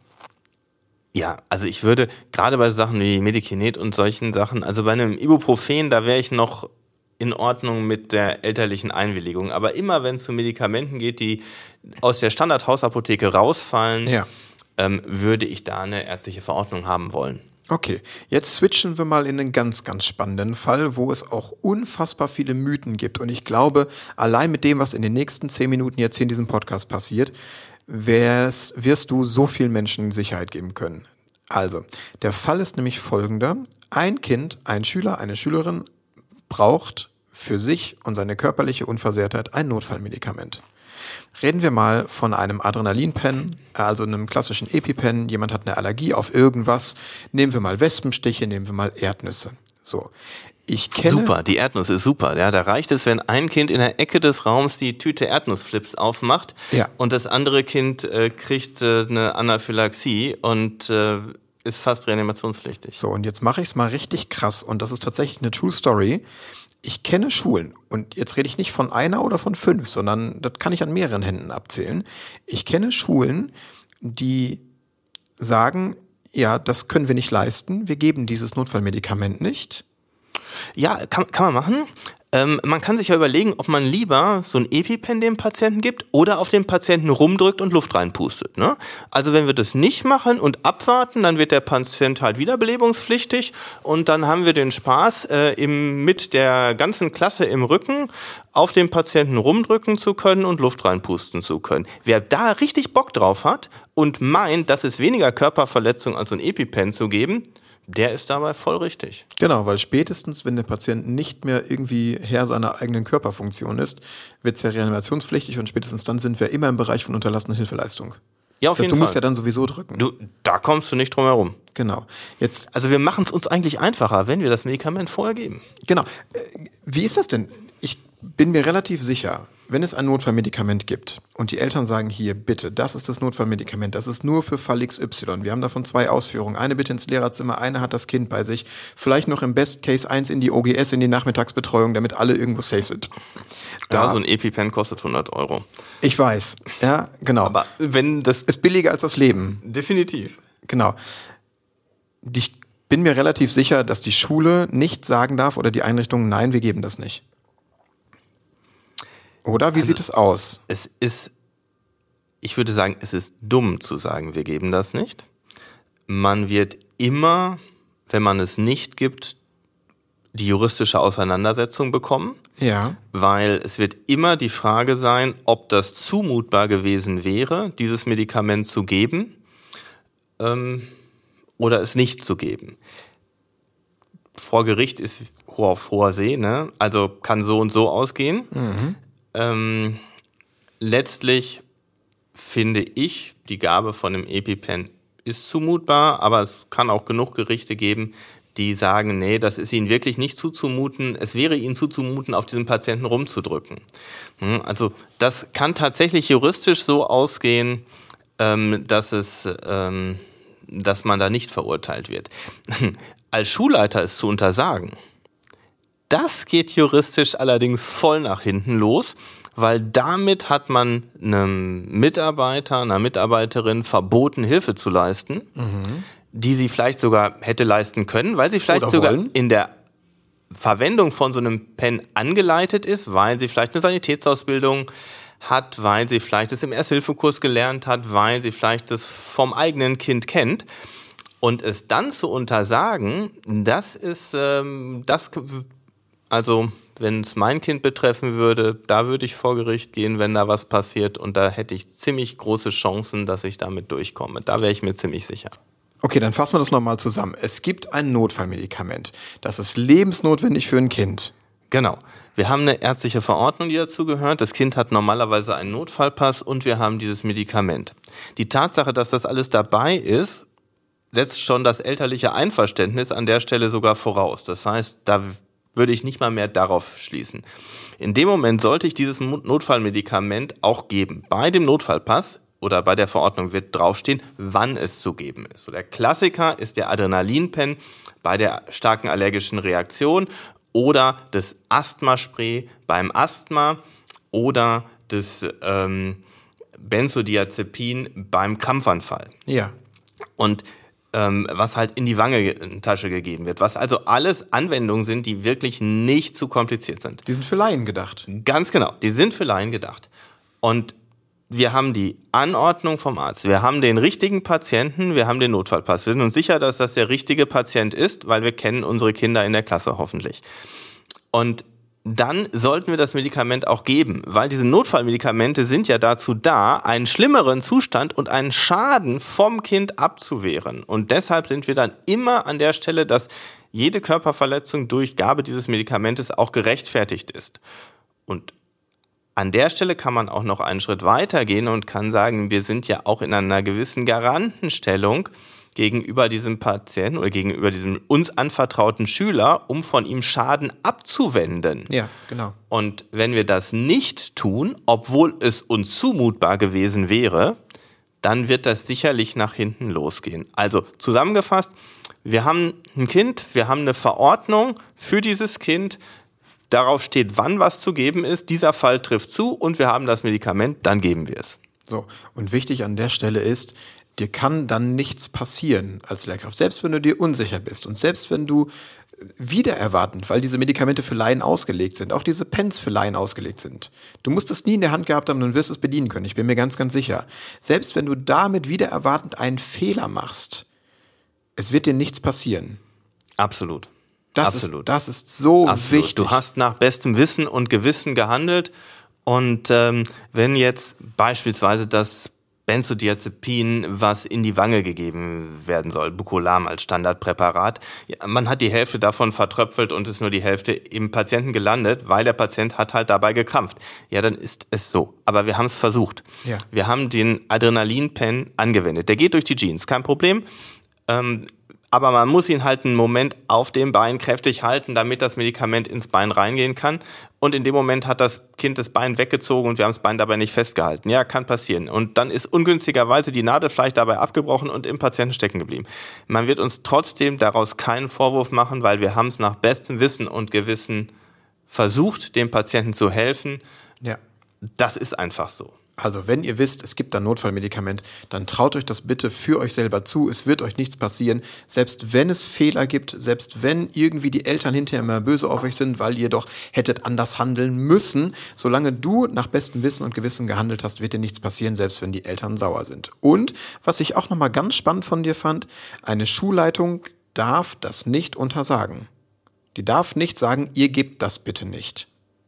Ja, also ich würde, gerade bei Sachen wie Medikinet und solchen Sachen, also bei einem Ibuprofen, da wäre ich noch in Ordnung mit der elterlichen Einwilligung. Aber immer wenn es um Medikamenten geht, die aus der Standardhausapotheke rausfallen, Ja. ähm, würde ich da eine ärztliche Verordnung haben wollen. Okay, jetzt switchen wir mal in einen ganz, ganz spannenden Fall, wo es auch unfassbar viele Mythen gibt. Und ich glaube, allein mit dem, was in den nächsten zehn Minuten jetzt hier in diesem Podcast passiert, wär's, wirst du so vielen Menschen Sicherheit geben können. Also, der Fall ist nämlich folgender. Ein Kind, ein Schüler, eine Schülerin braucht für sich und seine körperliche Unversehrtheit ein Notfallmedikament. Reden wir mal von einem Adrenalinpen, also einem klassischen EpiPen. Jemand hat eine Allergie auf irgendwas. Nehmen wir mal Wespenstiche, nehmen wir mal Erdnüsse. So. Ich kenne Super, die Erdnuss ist super. Ja, da reicht es, wenn ein Kind in der Ecke des Raums die Tüte Erdnussflips aufmacht Ja. und das andere Kind äh, kriegt äh, eine Anaphylaxie und äh, ist fast reanimationspflichtig. So, und jetzt mache ich es mal richtig krass. Und das ist tatsächlich eine True Story. Ich kenne Schulen. Und jetzt rede ich nicht von einer oder von fünf, sondern das kann ich an mehreren Händen abzählen. Ich kenne Schulen, die sagen, ja, das können wir nicht leisten. Wir geben dieses Notfallmedikament nicht. Ja, kann, kann man machen. Ähm, man kann sich ja überlegen, ob man lieber so ein EpiPen dem Patienten gibt oder auf den Patienten rumdrückt und Luft reinpustet. Ne? Also wenn wir das nicht machen und abwarten, dann wird der Patient halt wiederbelebungspflichtig und dann haben wir den Spaß, äh, im, mit der ganzen Klasse im Rücken auf den Patienten rumdrücken zu können und Luft reinpusten zu können. Wer da richtig Bock drauf hat und meint, das ist weniger Körperverletzung als so ein EpiPen zu geben, der ist dabei voll richtig. Genau, weil spätestens, wenn der Patient nicht mehr irgendwie Herr seiner eigenen Körperfunktion ist, wird es ja reanimationspflichtig und spätestens dann sind wir immer im Bereich von unterlassener Hilfeleistung. Ja, auf Das heißt, jeden du Fall. musst ja dann sowieso drücken. Du, da kommst du nicht drum herum. Genau. Jetzt, Also wir machen es uns eigentlich einfacher, wenn wir das Medikament vorher geben. genau. Äh, Wie ist das denn? Ich bin mir relativ sicher, wenn es ein Notfallmedikament gibt und die Eltern sagen, hier, bitte, das ist das Notfallmedikament, das ist nur für Fall X Y. Wir haben davon zwei Ausführungen. Eine bitte ins Lehrerzimmer, eine hat das Kind bei sich. Vielleicht noch im Best Case eins in die O G S, in die Nachmittagsbetreuung, damit alle irgendwo safe sind. Da, Ja, so ein EpiPen kostet hundert Euro. ich weiß. Ja, genau. Aber wenn das... ist billiger als das Leben. Definitiv. Genau. Ich bin mir relativ sicher, dass die Schule nicht sagen darf oder die Einrichtung, nein, wir geben das nicht. Oder wie Also, sieht es aus? Es ist, ich würde sagen, es ist dumm zu sagen, wir geben das nicht. Man wird immer, wenn man es nicht gibt, die juristische Auseinandersetzung bekommen. Ja. Weil es wird immer die Frage sein, ob das zumutbar gewesen wäre, dieses Medikament zu geben ähm, oder es nicht zu geben. Vor Gericht ist auf hoher See, ne? Also kann so und so ausgehen. Mhm. Ähm, letztlich finde ich, die Gabe von dem EpiPen ist zumutbar, aber es kann auch genug Gerichte geben, die sagen, nee, das ist ihnen wirklich nicht zuzumuten. Es wäre ihnen zuzumuten, auf diesen Patienten rumzudrücken. Also das kann tatsächlich juristisch so ausgehen, dass es, dass man da nicht verurteilt wird. Als Schulleiter es zu untersagen, das geht juristisch allerdings voll nach hinten los, weil damit hat man einem Mitarbeiter, einer Mitarbeiterin verboten, Hilfe zu leisten, mhm. die sie vielleicht sogar hätte leisten können, weil sie vielleicht Oder sogar wollen. in der Verwendung von so einem Pen angeleitet ist, weil sie vielleicht eine Sanitätsausbildung hat, weil sie vielleicht es im Ersthilfekurs gelernt hat, weil sie vielleicht es vom eigenen Kind kennt. Und es dann zu untersagen, das ist, ähm, das, also wenn es mein Kind betreffen würde, da würde ich vor Gericht gehen, wenn da was passiert. Und da hätte ich ziemlich große Chancen, dass ich damit durchkomme. Da wäre ich mir ziemlich sicher. Okay, dann fassen wir das nochmal zusammen. Es gibt ein Notfallmedikament. Das ist lebensnotwendig für ein Kind. Genau. Wir haben eine ärztliche Verordnung, die dazu gehört. Das Kind hat normalerweise einen Notfallpass und wir haben dieses Medikament. Die Tatsache, dass das alles dabei ist, setzt schon das elterliche Einverständnis an der Stelle sogar voraus. Das heißt, da würde ich nicht mal mehr darauf schließen. In dem Moment sollte ich dieses Notfallmedikament auch geben. Bei dem Notfallpass oder bei der Verordnung wird draufstehen, wann es zu geben ist. So, der Klassiker ist der Adrenalinpen bei der starken allergischen Reaktion oder das Asthmaspray beim Asthma oder das ähm, Benzodiazepin beim Krampfanfall. Ja. Und ähm, was halt in die Wangentasche gegeben wird. Was also alles Anwendungen sind, die wirklich nicht zu kompliziert sind. Die sind für Laien gedacht. Ganz genau, die sind für Laien gedacht. Und wir haben die Anordnung vom Arzt, wir haben den richtigen Patienten, wir haben den Notfallpass. Wir sind uns sicher, dass das der richtige Patient ist, weil wir kennen unsere Kinder in der Klasse hoffentlich. Und dann sollten wir das Medikament auch geben, weil diese Notfallmedikamente sind ja dazu da, einen schlimmeren Zustand und einen Schaden vom Kind abzuwehren. Und deshalb sind wir dann immer an der Stelle, dass jede Körperverletzung durch Gabe dieses Medikamentes auch gerechtfertigt ist. Und an der Stelle kann man auch noch einen Schritt weiter gehen und kann sagen, wir sind ja auch in einer gewissen Garantenstellung gegenüber diesem Patienten oder gegenüber diesem uns anvertrauten Schüler, um von ihm Schaden abzuwenden. Ja, genau. Und wenn wir das nicht tun, obwohl es uns zumutbar gewesen wäre, dann wird das sicherlich nach hinten losgehen. Also zusammengefasst, wir haben ein Kind, wir haben eine Verordnung für dieses Kind, darauf steht, wann was zu geben ist, dieser Fall trifft zu und wir haben das Medikament, dann geben wir es. So, und wichtig an der Stelle ist, dir kann dann nichts passieren als Lehrkraft, selbst wenn du dir unsicher bist und selbst wenn du wider erwartend, weil diese Medikamente für Laien ausgelegt sind, auch diese Pens für Laien ausgelegt sind. Du musst es nie in der Hand gehabt haben und wirst es bedienen können, ich bin mir ganz, ganz sicher. Selbst wenn du damit wider erwartend einen Fehler machst, es wird dir nichts passieren. Absolut. Das Absolut. Ist, das ist so Absolut. wichtig. Du hast nach bestem Wissen und Gewissen gehandelt und ähm, wenn jetzt beispielsweise das Benzodiazepin, was in die Wange gegeben werden soll, Bucolam als Standardpräparat. Ja, man hat die Hälfte davon vertröpfelt und ist nur die Hälfte im Patienten gelandet, weil der Patient hat halt dabei gekrampft. Ja, dann ist es so. Aber wir haben es versucht. Ja. Wir haben den Adrenalinpen angewendet. Der geht durch die Jeans, kein Problem. Ähm, aber man muss ihn halt einen Moment auf dem Bein kräftig halten, damit das Medikament ins Bein reingehen kann. Und in dem Moment hat das Kind das Bein weggezogen und wir haben das Bein dabei nicht festgehalten. Ja, kann passieren. Und dann ist ungünstigerweise die Nadel vielleicht dabei abgebrochen und im Patienten stecken geblieben. Man wird uns trotzdem daraus keinen Vorwurf machen, weil wir haben es nach bestem Wissen und Gewissen versucht, dem Patienten zu helfen. Ja. Das ist einfach so. Also wenn ihr wisst, es gibt ein Notfallmedikament, dann traut euch das bitte für euch selber zu. Es wird euch nichts passieren. Selbst wenn es Fehler gibt, selbst wenn irgendwie die Eltern hinterher immer böse auf euch sind, weil ihr doch hättet anders handeln müssen, solange du nach bestem Wissen und Gewissen gehandelt hast, wird dir nichts passieren, selbst wenn die Eltern sauer sind. Und was ich auch nochmal ganz spannend von dir fand, eine Schulleitung darf das nicht untersagen. Die darf nicht sagen, ihr gebt das bitte nicht.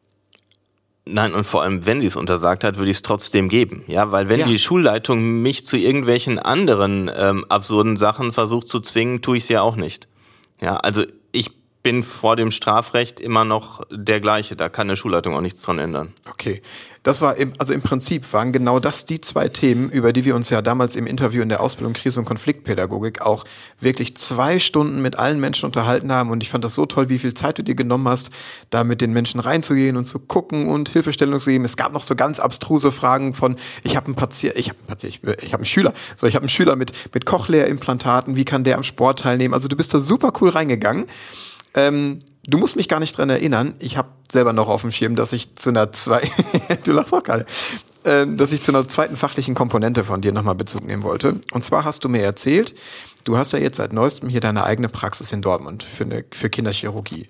Nein, und vor allem, wenn sie es untersagt hat, würde ich es trotzdem geben. Ja, weil wenn ja. die Schulleitung mich zu irgendwelchen anderen ähm, absurden Sachen versucht zu zwingen, tue ich es ja auch nicht. Ja, also ich bin vor dem Strafrecht immer noch der gleiche. Da kann eine Schulleitung auch nichts dran ändern. Okay. Das war im, also im Prinzip waren genau das die zwei Themen, über die wir uns ja damals im Interview in der Ausbildung Krise- und Konfliktpädagogik auch wirklich zwei Stunden mit allen Menschen unterhalten haben. Und ich fand das so toll, wie viel Zeit du dir genommen hast, da mit den Menschen reinzugehen und zu gucken und Hilfestellung zu geben. Es gab noch so ganz abstruse Fragen von, ich habe einen Patient, ich habe einen Patient, ich, ich habe einen Schüler, so ich habe einen Schüler mit mit Cochlea-Implantaten, wie kann der am Sport teilnehmen? Also du bist da super cool reingegangen. Ähm, du musst mich gar nicht dran erinnern. Ich habe selber noch auf dem Schirm, dass ich zu einer zwei, du lachst auch gerade, ähm, dass ich zu einer zweiten fachlichen Komponente von dir nochmal Bezug nehmen wollte. Und zwar hast du mir erzählt, du hast ja jetzt seit neuestem hier deine eigene Praxis in Dortmund für eine für Kinderchirurgie.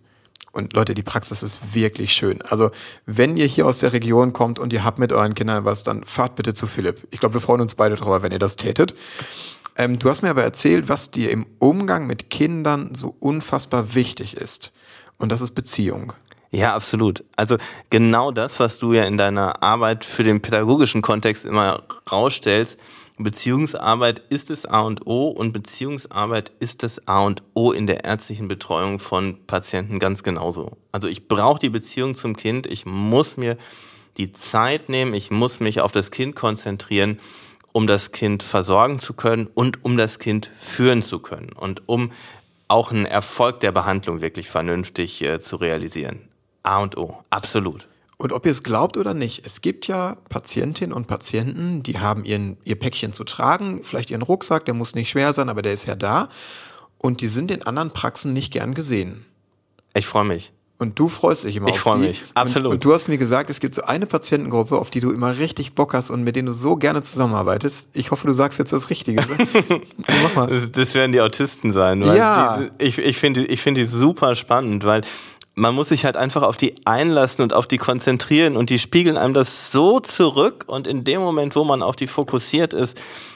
Und Leute, die Praxis ist wirklich schön. Also wenn ihr hier aus der Region kommt und ihr habt mit euren Kindern was, dann fahrt bitte zu Philipp. Ich glaube, wir freuen uns beide drüber, wenn ihr das tätet. Ähm, du hast mir aber erzählt, was dir im Umgang mit Kindern so unfassbar wichtig ist. Und das ist Beziehung. Ja, absolut. Also genau das, was du ja in deiner Arbeit für den pädagogischen Kontext immer rausstellst, Beziehungsarbeit ist das A und O und Beziehungsarbeit ist das A und O in der ärztlichen Betreuung von Patienten ganz genauso. Also ich brauche die Beziehung zum Kind, ich muss mir die Zeit nehmen, ich muss mich auf das Kind konzentrieren, um das Kind versorgen zu können und um das Kind führen zu können und um auch einen Erfolg der Behandlung wirklich vernünftig äh, zu realisieren. A und O, absolut. Und ob ihr es glaubt oder nicht, es gibt ja Patientinnen und Patienten, die haben ihren, ihr Päckchen zu tragen, vielleicht ihren Rucksack, der muss nicht schwer sein, aber der ist ja da. Und die sind in anderen Praxen nicht gern gesehen. Ich freue mich. Und du freust dich immer ich auf die. Ich freue mich, absolut. Und, und du hast mir gesagt, es gibt so eine Patientengruppe, auf die du immer richtig Bock hast und mit denen du so gerne zusammenarbeitest. Ich hoffe, du sagst jetzt das Richtige. Mach mal. Das, das werden die Autisten sein. Weil ja. Diese, ich ich finde ich finde die super spannend, weil man muss sich halt einfach auf die einlassen und auf die konzentrieren und die spiegeln einem das so zurück und in dem Moment, wo man auf die fokussiert ist,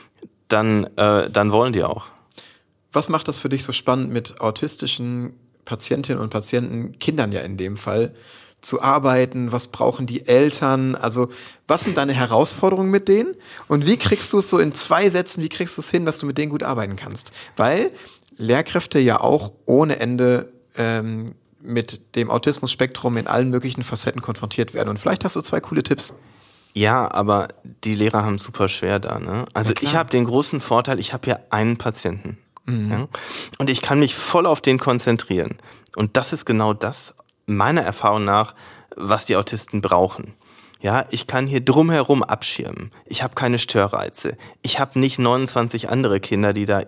dann, äh, dann wollen die auch. Was macht das für dich so spannend, mit autistischen Patientinnen und Patienten, Kindern ja in dem Fall, zu arbeiten? Was brauchen die Eltern? Also was sind deine Herausforderungen mit denen? Und wie kriegst du es so in zwei Sätzen, wie kriegst du es hin, dass du mit denen gut arbeiten kannst? Weil Lehrkräfte ja auch ohne Ende ähm, mit dem Autismus-Spektrum in allen möglichen Facetten konfrontiert werden. Und vielleicht hast du zwei coole Tipps. Ja, aber die Lehrer haben es super schwer da. Ne? Also ich habe den großen Vorteil, ich habe ja einen Patienten. Mhm. Ja? Und ich kann mich voll auf den konzentrieren. Und das ist genau das, meiner Erfahrung nach, was die Autisten brauchen. Ja, ich kann hier drumherum abschirmen. Ich habe keine Störreize. Ich habe nicht neunundzwanzig andere Kinder, die da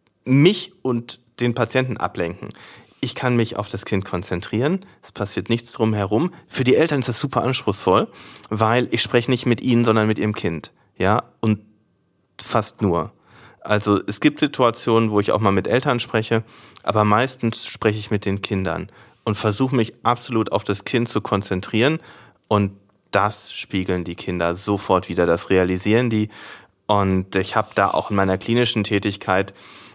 mich und den Patienten ablenken. Ich kann mich auf das Kind konzentrieren, es passiert nichts drumherum. Für die Eltern ist das super anspruchsvoll, weil ich spreche nicht mit ihnen, sondern mit ihrem Kind. Ja, und fast nur. Also es gibt Situationen, wo ich auch mal mit Eltern spreche, aber meistens spreche ich mit den Kindern und versuche mich absolut auf das Kind zu konzentrieren und das spiegeln die Kinder sofort wieder, das realisieren die. Und ich habe da auch in meiner klinischen Tätigkeit,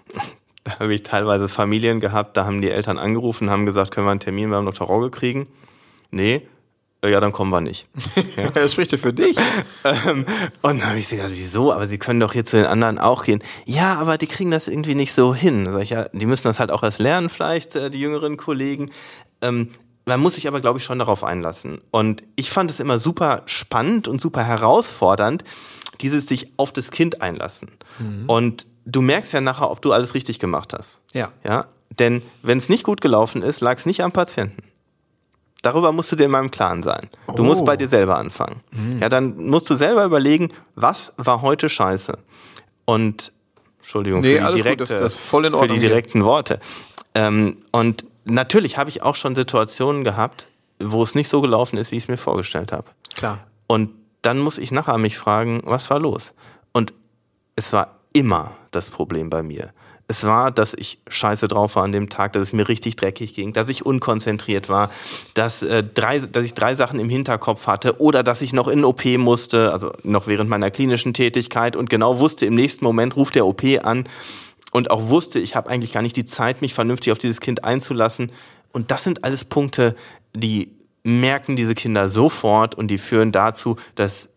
da habe ich teilweise Familien gehabt, da haben die Eltern angerufen, haben gesagt, können wir einen Termin beim Doktor Rogge kriegen? Nee, ja, dann kommen wir nicht. Ja. Das spricht ja für dich. ähm, und dann habe ich gesagt, wieso? Aber Sie können doch hier zu den anderen auch gehen. Ja, aber die kriegen das irgendwie nicht so hin. Sag ich, ja, die müssen das halt auch erst lernen, vielleicht, äh, die jüngeren Kollegen. Ähm, man muss sich aber, glaube ich, schon darauf einlassen. Und ich fand es immer super spannend und super herausfordernd, dieses sich auf das Kind einlassen. Mhm. Und du merkst ja nachher, ob du alles richtig gemacht hast. Ja. Ja? Denn wenn es nicht gut gelaufen ist, lag es nicht am Patienten. Darüber musst du dir immer im Klaren sein. Du oh. musst bei dir selber anfangen. Mhm. Ja, dann musst du selber überlegen, was war heute scheiße? Und, Entschuldigung nee, für, die, direkte, das, das voll in für die direkten Worte. Ähm, und natürlich habe ich auch schon Situationen gehabt, wo es nicht so gelaufen ist, wie ich es mir vorgestellt habe. Klar. Und dann muss ich nachher mich fragen, was war los? Und es war immer das Problem bei mir. Es war, dass ich scheiße drauf war an dem Tag, dass es mir richtig dreckig ging, dass ich unkonzentriert war, dass, äh, drei, dass ich drei Sachen im Hinterkopf hatte oder dass ich noch in O P musste, also noch während meiner klinischen Tätigkeit und genau wusste, im nächsten Moment ruft der O P an und auch wusste, ich habe eigentlich gar nicht die Zeit, mich vernünftig auf dieses Kind einzulassen. Und das sind alles Punkte, die merken diese Kinder sofort und die führen dazu, dass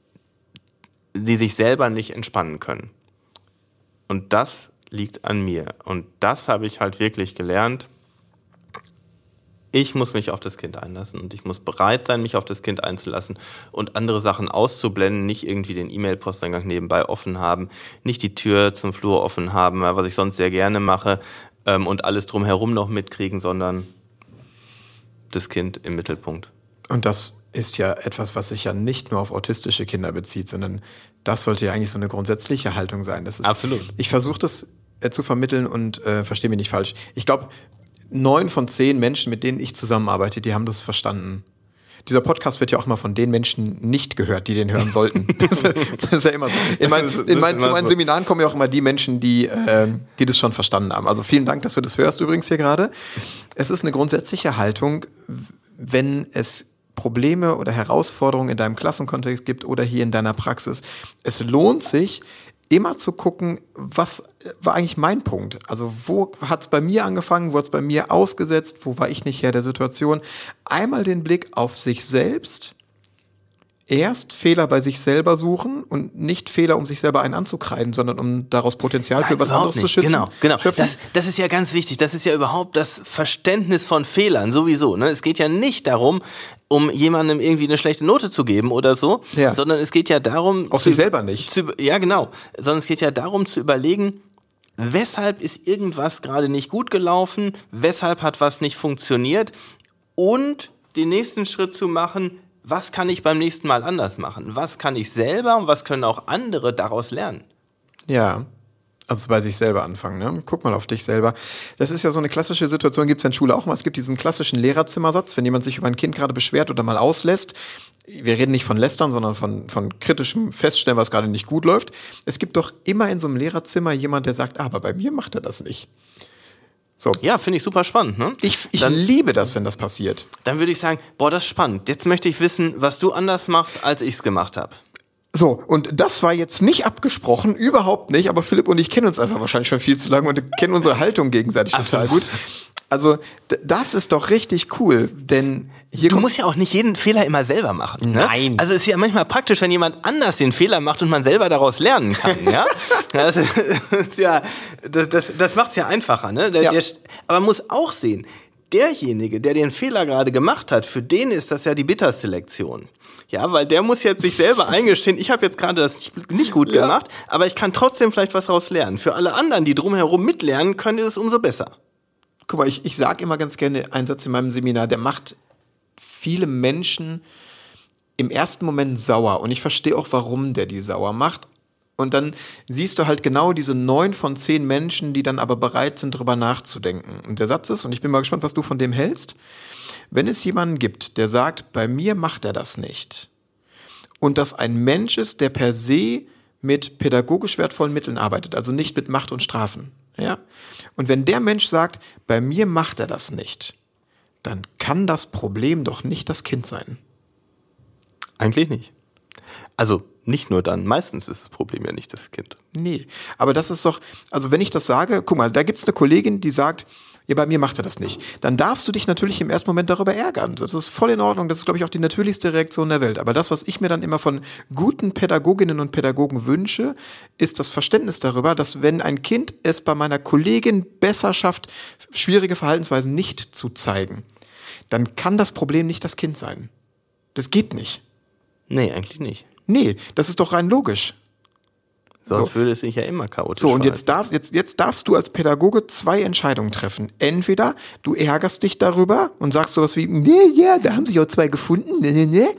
sie sich selber nicht entspannen können. Und das liegt an mir. Und das habe ich halt wirklich gelernt. Ich muss mich auf das Kind einlassen und ich muss bereit sein, mich auf das Kind einzulassen und andere Sachen auszublenden, nicht irgendwie den E-Mail-Posteingang nebenbei offen haben, nicht die Tür zum Flur offen haben, was ich sonst sehr gerne mache, ähm, und alles drumherum noch mitkriegen, sondern das Kind im Mittelpunkt. Und das ist ja etwas, was sich ja nicht nur auf autistische Kinder bezieht, sondern das sollte ja eigentlich so eine grundsätzliche Haltung sein. Das ist, absolut. Ich versuche das äh, zu vermitteln und äh, verstehe mich nicht falsch. Ich glaube, neun von zehn Menschen, mit denen ich zusammenarbeite, die haben das verstanden. Dieser Podcast wird ja auch immer von den Menschen nicht gehört, die den hören sollten. Das ist ja immer so. In mein, in mein, zu meinen Seminaren kommen ja auch immer die Menschen, die, äh, die das schon verstanden haben. Also vielen Dank, dass du das hörst übrigens hier gerade. Es ist eine grundsätzliche Haltung, wenn es Probleme oder Herausforderungen in deinem Klassenkontext gibt oder hier in deiner Praxis. Es lohnt sich, immer zu gucken, was war eigentlich mein Punkt? Also wo hat es bei mir angefangen, wo hat es bei mir ausgesetzt, wo war ich nicht Herr der Situation? Einmal den Blick auf sich selbst, erst Fehler bei sich selber suchen und nicht Fehler, um sich selber einen anzukreiden, sondern um daraus Potenzial für Nein, was anderes nicht. zu schützen. Genau, genau. Schöpfen. Das, das ist ja ganz wichtig. Das ist ja überhaupt das Verständnis von Fehlern sowieso. Ne? Es geht ja nicht darum, um jemandem irgendwie eine schlechte Note zu geben oder so, ja. sondern es geht ja darum... Auf zu, sich selber nicht. Zu, ja, genau. Sondern es geht ja darum zu überlegen, weshalb ist irgendwas gerade nicht gut gelaufen, weshalb hat was nicht funktioniert und den nächsten Schritt zu machen, was kann ich beim nächsten Mal anders machen? Was kann ich selber und was können auch andere daraus lernen? Ja, also bei sich selber anfangen. Ne? Guck mal auf dich selber. Das ist ja so eine klassische Situation, gibt es ja in Schule auch mal. Es gibt diesen klassischen Lehrerzimmersatz, wenn jemand sich über ein Kind gerade beschwert oder mal auslässt. Wir reden nicht von Lästern, sondern von, von kritischem Feststellen, was gerade nicht gut läuft. Es gibt doch immer in so einem Lehrerzimmer jemand, der sagt, ah, aber bei mir macht er das nicht. So. Ja, finde ich super spannend. Ne? Ich, ich dann, liebe das, wenn das passiert. Dann würde ich sagen, boah, das ist spannend. Jetzt möchte ich wissen, was du anders machst, als ich es gemacht habe. So, und das war jetzt nicht abgesprochen, überhaupt nicht, aber Philipp und ich kennen uns einfach wahrscheinlich schon viel zu lange und kennen unsere Haltung gegenseitig total gut. Also, d- das ist doch richtig cool, denn hier... Du musst ja auch nicht jeden Fehler immer selber machen. Ne? Nein. Also es ist ja manchmal praktisch, wenn jemand anders den Fehler macht und man selber daraus lernen kann. Ja, das ist ja, das, das, das macht es ja einfacher. Ne? Der, Ja. der, aber man muss auch sehen, derjenige, der den Fehler gerade gemacht hat, für den ist das ja die bitterste Lektion. Ja, weil der muss jetzt sich selber eingestehen, ich habe jetzt gerade das nicht, nicht gut Ja. gemacht, aber ich kann trotzdem vielleicht was daraus lernen. Für alle anderen, die drumherum mitlernen, können die das umso besser. Guck mal, ich, ich sage immer ganz gerne einen Satz in meinem Seminar, der macht viele Menschen im ersten Moment sauer. Und ich verstehe auch, warum der die sauer macht. Und dann siehst du halt genau diese neun von zehn Menschen, die dann aber bereit sind, drüber nachzudenken. Und der Satz ist, und ich bin mal gespannt, was du von dem hältst, wenn es jemanden gibt, der sagt, bei mir macht er das nicht, und das ein Mensch ist, der per se mit pädagogisch wertvollen Mitteln arbeitet, also nicht mit Macht und Strafen, ja? Und wenn der Mensch sagt, bei mir macht er das nicht, dann kann das Problem doch nicht das Kind sein. Eigentlich nicht. Also nicht nur dann, meistens ist das Problem ja nicht das Kind. Nee, aber das ist doch, also wenn ich das sage, guck mal, da gibt's eine Kollegin, die sagt, ja, bei mir macht er das nicht. Dann darfst du dich natürlich im ersten Moment darüber ärgern. Das ist voll in Ordnung, das ist, glaube ich, auch die natürlichste Reaktion der Welt. Aber das, was ich mir dann immer von guten Pädagoginnen und Pädagogen wünsche, ist das Verständnis darüber, dass wenn ein Kind es bei meiner Kollegin besser schafft, schwierige Verhaltensweisen nicht zu zeigen, dann kann das Problem nicht das Kind sein. Das geht nicht. Nee, eigentlich nicht. Nee, das ist doch rein logisch. Sonst So. würde es sich ja immer chaotisch So, und verhalten. jetzt darfst, jetzt, jetzt darfst du als Pädagoge zwei Entscheidungen treffen. Entweder du ärgerst dich darüber und sagst sowas wie, nee, ja, da haben sich auch zwei gefunden, nee, nee, nee.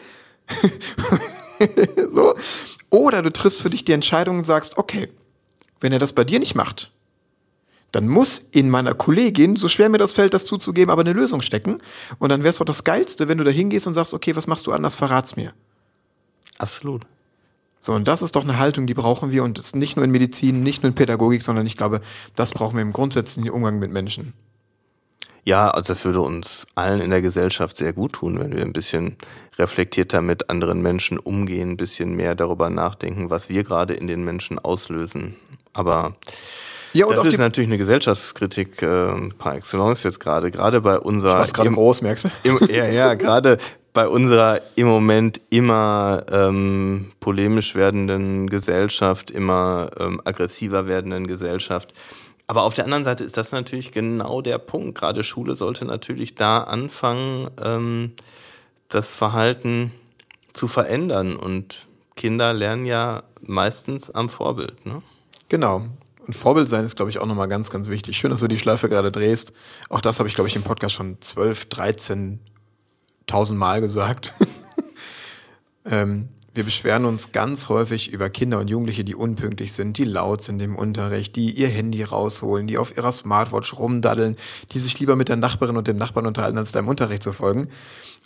So. Oder du triffst für dich die Entscheidung und sagst, okay, wenn er das bei dir nicht macht, dann muss in meiner Kollegin, so schwer mir das fällt, das zuzugeben, aber eine Lösung stecken. Und dann wäre es doch das Geilste, wenn du da hingehst und sagst, okay, was machst du anders, verrat's mir. Absolut. So, und das ist doch eine Haltung, die brauchen wir, und das ist nicht nur in Medizin, nicht nur in Pädagogik, sondern ich glaube, das brauchen wir im grundsätzlichen Umgang mit Menschen. Ja, also das würde uns allen in der Gesellschaft sehr gut tun, wenn wir ein bisschen reflektierter mit anderen Menschen umgehen, ein bisschen mehr darüber nachdenken, was wir gerade in den Menschen auslösen. Aber Ja, und das auch ist die, natürlich eine Gesellschaftskritik äh, par excellence jetzt gerade, gerade bei unserer... was gerade im- groß, merkst du? Im, ja, ja, gerade bei unserer im Moment immer ähm, polemisch werdenden Gesellschaft, immer ähm, aggressiver werdenden Gesellschaft. Aber auf der anderen Seite ist das natürlich genau der Punkt. Gerade Schule sollte natürlich da anfangen, ähm, das Verhalten zu verändern. Und Kinder lernen ja meistens am Vorbild, ne? Genau. Und Vorbild sein ist, glaube ich, auch nochmal ganz, ganz wichtig. Schön, dass du die Schleife gerade drehst. Auch das habe ich, glaube ich, im Podcast schon zwölf, dreizehn tausend Mal gesagt. ähm, wir beschweren uns ganz häufig über Kinder und Jugendliche, die unpünktlich sind, die laut sind im Unterricht, die ihr Handy rausholen, die auf ihrer Smartwatch rumdaddeln, die sich lieber mit der Nachbarin und dem Nachbarn unterhalten, als deinem Unterricht zu folgen.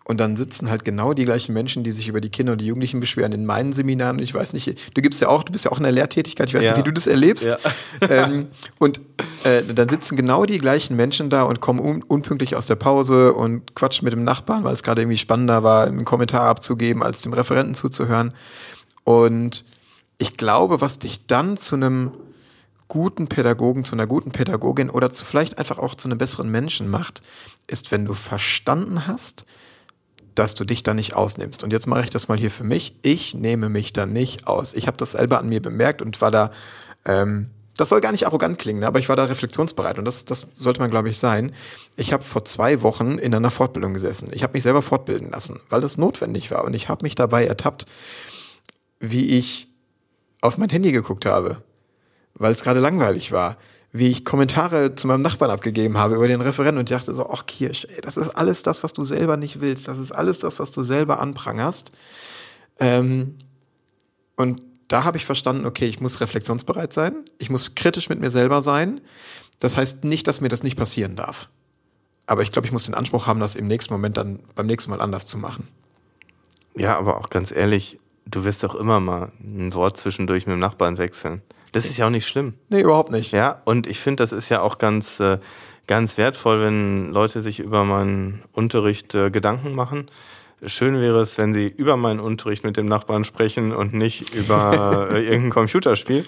Und dann sitzen halt genau die gleichen Menschen, die sich über die Kinder und die Jugendlichen beschweren in meinen Seminaren. Ich weiß nicht, du gibst ja auch, du bist ja auch in der Lehrtätigkeit, ich weiß ja. nicht, wie du das erlebst. Ja. Ähm, und äh, dann sitzen genau die gleichen Menschen da und kommen un- unpünktlich aus der Pause und quatschen mit dem Nachbarn, weil es gerade irgendwie spannender war, einen Kommentar abzugeben, als dem Referenten zuzuhören. Und ich glaube, was dich dann zu einem guten Pädagogen, zu einer guten Pädagogin oder zu vielleicht einfach auch zu einem besseren Menschen macht, ist, wenn du verstanden hast, dass du dich da nicht ausnimmst. Und jetzt mache ich das mal hier für mich. Ich nehme mich da nicht aus. Ich habe das selber an mir bemerkt und war da, ähm, das soll gar nicht arrogant klingen, aber ich war da reflexionsbereit und das, das sollte man, glaube ich, sein. Ich habe vor zwei Wochen in einer Fortbildung gesessen. Ich habe mich selber fortbilden lassen, weil das notwendig war. Und ich habe mich dabei ertappt, wie ich auf mein Handy geguckt habe, weil es gerade langweilig war. Wie ich Kommentare zu meinem Nachbarn abgegeben habe über den Referenten und dachte so, ach Kirsch, ey, das ist alles das, was du selber nicht willst. Das ist alles das, was du selber anprangerst. Ähm, und da habe ich verstanden, okay, ich muss reflexionsbereit sein. Ich muss kritisch mit mir selber sein. Das heißt nicht, dass mir das nicht passieren darf. Aber ich glaube, ich muss den Anspruch haben, das im nächsten Moment dann beim nächsten Mal anders zu machen. Ja, aber auch ganz ehrlich, du wirst doch immer mal ein Wort zwischendurch mit dem Nachbarn wechseln. Das ist ja auch nicht schlimm. Nee, überhaupt nicht. Ja, und ich finde, das ist ja auch ganz, äh, ganz wertvoll, wenn Leute sich über meinen Unterricht äh, Gedanken machen. Schön wäre es, wenn sie über meinen Unterricht mit dem Nachbarn sprechen und nicht über äh, irgendein Computerspiel.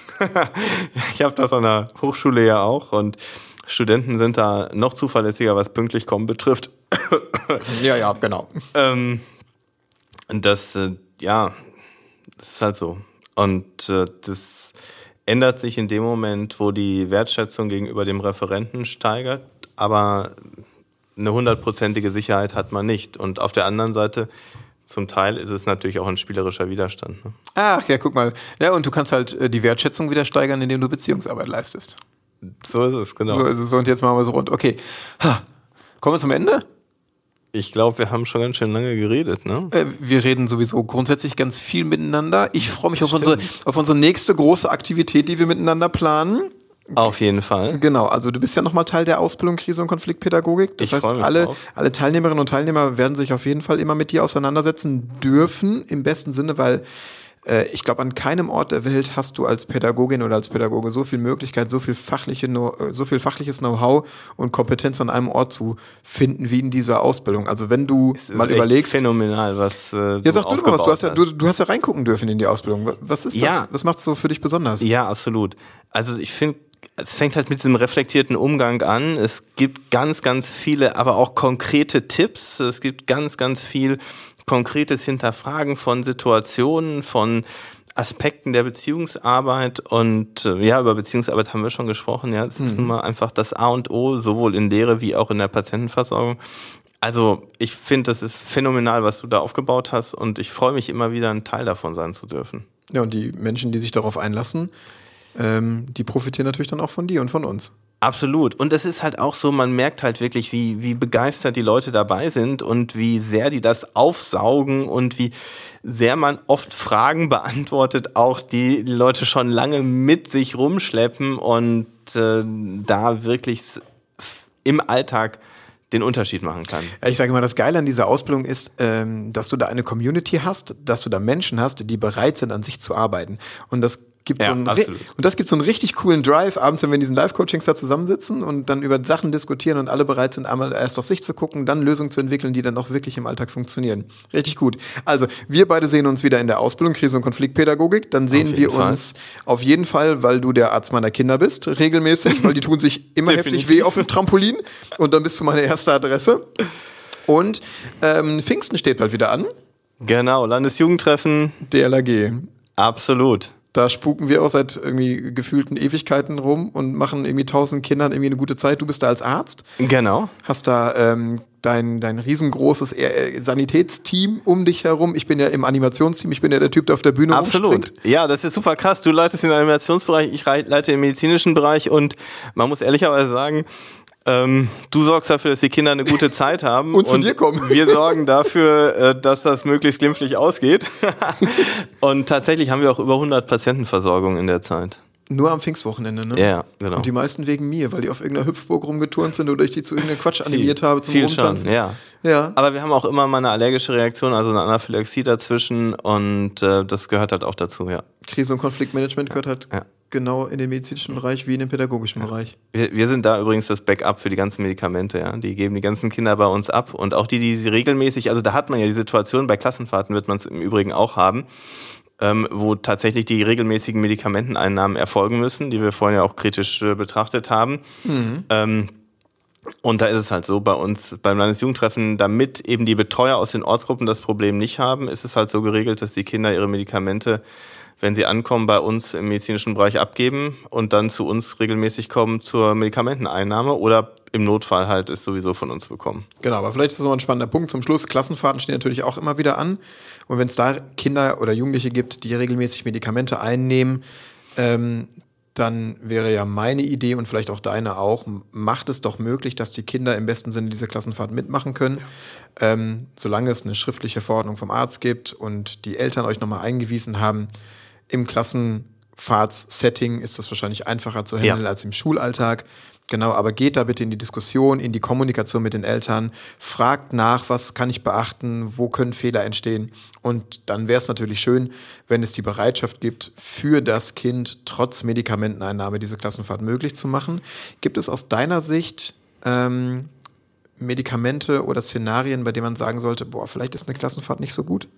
Ich habe das an der Hochschule ja auch und Studenten sind da noch zuverlässiger, was pünktlich kommen betrifft. Ja, ja, genau. Ähm, das, äh, ja, das ist halt so. Und äh, das ändert sich in dem Moment, wo die Wertschätzung gegenüber dem Referenten steigert, aber eine hundertprozentige Sicherheit hat man nicht. Und auf der anderen Seite, zum Teil ist es natürlich auch ein spielerischer Widerstand. Ne? Ach ja, guck mal. Ja, und du kannst halt äh, die Wertschätzung wieder steigern, indem du Beziehungsarbeit leistest. So ist es, genau. So ist es. Und jetzt machen wir es rund. Okay. Ha. Kommen wir zum Ende? Ich glaube, wir haben schon ganz schön lange geredet, ne? Äh, wir reden sowieso grundsätzlich ganz viel miteinander. Ich freue mich auf unsere, auf unsere nächste große Aktivität, die wir miteinander planen. Auf jeden Fall. Genau, also du bist ja nochmal Teil der Ausbildung Krise- und Konfliktpädagogik. Das Ich heißt, freu mich alle, drauf. alle Teilnehmerinnen und Teilnehmer werden sich auf jeden Fall immer mit dir auseinandersetzen dürfen, im besten Sinne, weil äh, ich glaube, an keinem Ort der Welt hast du als Pädagogin oder als Pädagoge so viel Möglichkeit, so viel fachliche, Know- so viel fachliches Know-how und Kompetenz an einem Ort zu finden wie in dieser Ausbildung. Also wenn du Es ist mal echt überlegst, phänomenal, was äh, ja, sag du doch was, du hast ja, hast. du, du hast ja reingucken dürfen in die Ausbildung. Was ist das? Ja. Was macht's so für dich besonders? Ja, absolut. Also ich finde, es fängt halt mit diesem reflektierten Umgang an. Es gibt ganz, ganz viele, aber auch konkrete Tipps. Es gibt ganz, ganz viel konkretes Hinterfragen von Situationen, von Aspekten der Beziehungsarbeit. Und äh, ja, über Beziehungsarbeit haben wir schon gesprochen. Ja, es ist nun mal einfach das A und O, sowohl in Lehre wie auch in der Patientenversorgung. Also ich finde, das ist phänomenal, was du da aufgebaut hast. Und ich freue mich immer wieder, ein Teil davon sein zu dürfen. Ja, und die Menschen, die sich darauf einlassen, ähm, die profitieren natürlich dann auch von dir und von uns. Absolut. Und es ist halt auch so, man merkt halt wirklich, wie, wie begeistert die Leute dabei sind und wie sehr die das aufsaugen und wie sehr man oft Fragen beantwortet, auch die die Leute schon lange mit sich rumschleppen und äh, da wirklich im Alltag den Unterschied machen kann. Ja, ich sage immer, das Geile an dieser Ausbildung ist, ähm, dass du da eine Community hast, dass du da Menschen hast, die bereit sind, an sich zu arbeiten. Und das gibt Ja, so einen, absolut. und das gibt so einen richtig coolen Drive, abends, wenn wir in diesen Live-Coachings da zusammensitzen und dann über Sachen diskutieren und alle bereit sind, einmal erst auf sich zu gucken, dann Lösungen zu entwickeln, die dann auch wirklich im Alltag funktionieren. Richtig gut. Also, wir beide sehen uns wieder in der Ausbildung Krise- und Konfliktpädagogik. Dann sehen Auf wir jeden Fall. uns auf jeden Fall, weil du der Arzt meiner Kinder bist, regelmäßig, weil die tun sich immer heftig Definitiv. weh auf dem Trampolin und dann bist du meine erste Adresse. Und ähm, Pfingsten steht bald wieder an, Genau, Landesjugendtreffen, D L R G. absolut. Da spuken wir auch seit irgendwie gefühlten Ewigkeiten rum und machen irgendwie tausend Kindern irgendwie eine gute Zeit. Du bist da als Arzt, Genau. hast da ähm, dein, dein riesengroßes äh, Sanitätsteam um dich herum. Ich bin ja im Animationsteam, ich bin ja der Typ, der auf der Bühne Absolut. rumspringt. Ja, das ist super krass. Du leitest den Animationsbereich, ich rei- leite den medizinischen Bereich und man muss ehrlicherweise sagen, ähm, du sorgst dafür, dass die Kinder eine gute Zeit haben. Und zu dir kommen. Wir sorgen dafür, äh, dass das möglichst glimpflich ausgeht. Und tatsächlich haben wir auch über hundert Patientenversorgungen in der Zeit. Nur am Pfingstwochenende, ne? Ja, genau. Und die meisten wegen mir, weil die auf irgendeiner Hüpfburg rumgeturnt sind oder ich die zu irgendeinem Quatsch Viel, animiert habe zum viel Rumtanzen. Schon, ja. ja. Aber wir haben auch immer mal eine allergische Reaktion, also eine Anaphylaxie dazwischen und äh, das gehört halt auch dazu, ja. Krise- und Konfliktmanagement gehört halt ja. genau in den medizinischen Bereich wie in den pädagogischen ja. Bereich. Wir, wir sind da übrigens das Backup für die ganzen Medikamente, ja. Die geben die ganzen Kinder bei uns ab und auch die, die sie regelmäßig, also da hat man ja die Situation, bei Klassenfahrten wird man es im Übrigen auch haben, Ähm, wo tatsächlich die regelmäßigen Medikamenteneinnahmen erfolgen müssen, die wir vorhin ja auch kritisch äh, betrachtet haben. Mhm. Ähm, und da ist es halt so, bei uns beim Landesjugendtreffen, damit eben die Betreuer aus den Ortsgruppen das Problem nicht haben, ist es halt so geregelt, dass die Kinder ihre Medikamente, wenn sie ankommen, bei uns im medizinischen Bereich abgeben und dann zu uns regelmäßig kommen zur Medikamenteneinnahme oder im Notfall halt es sowieso von uns bekommen. Genau, aber vielleicht ist das noch ein spannender Punkt zum Schluss. Klassenfahrten stehen natürlich auch immer wieder an. Und wenn es da Kinder oder Jugendliche gibt, die regelmäßig Medikamente einnehmen, ähm, dann wäre ja meine Idee und vielleicht auch deine auch, macht es doch möglich, dass die Kinder im besten Sinne diese Klassenfahrt mitmachen können, ja. ähm, solange es eine schriftliche Verordnung vom Arzt gibt und die Eltern euch nochmal eingewiesen haben. Im Klassenfahrtssetting ist das wahrscheinlich einfacher zu handeln ja. als im Schulalltag. Genau, aber geht da bitte in die Diskussion, in die Kommunikation mit den Eltern, fragt nach, was kann ich beachten, wo können Fehler entstehen. Und dann wäre es natürlich schön, wenn es die Bereitschaft gibt, für das Kind trotz Medikamenteneinnahme diese Klassenfahrt möglich zu machen. Gibt es aus deiner Sicht ähm, Medikamente oder Szenarien, bei denen man sagen sollte, boah, vielleicht ist eine Klassenfahrt nicht so gut?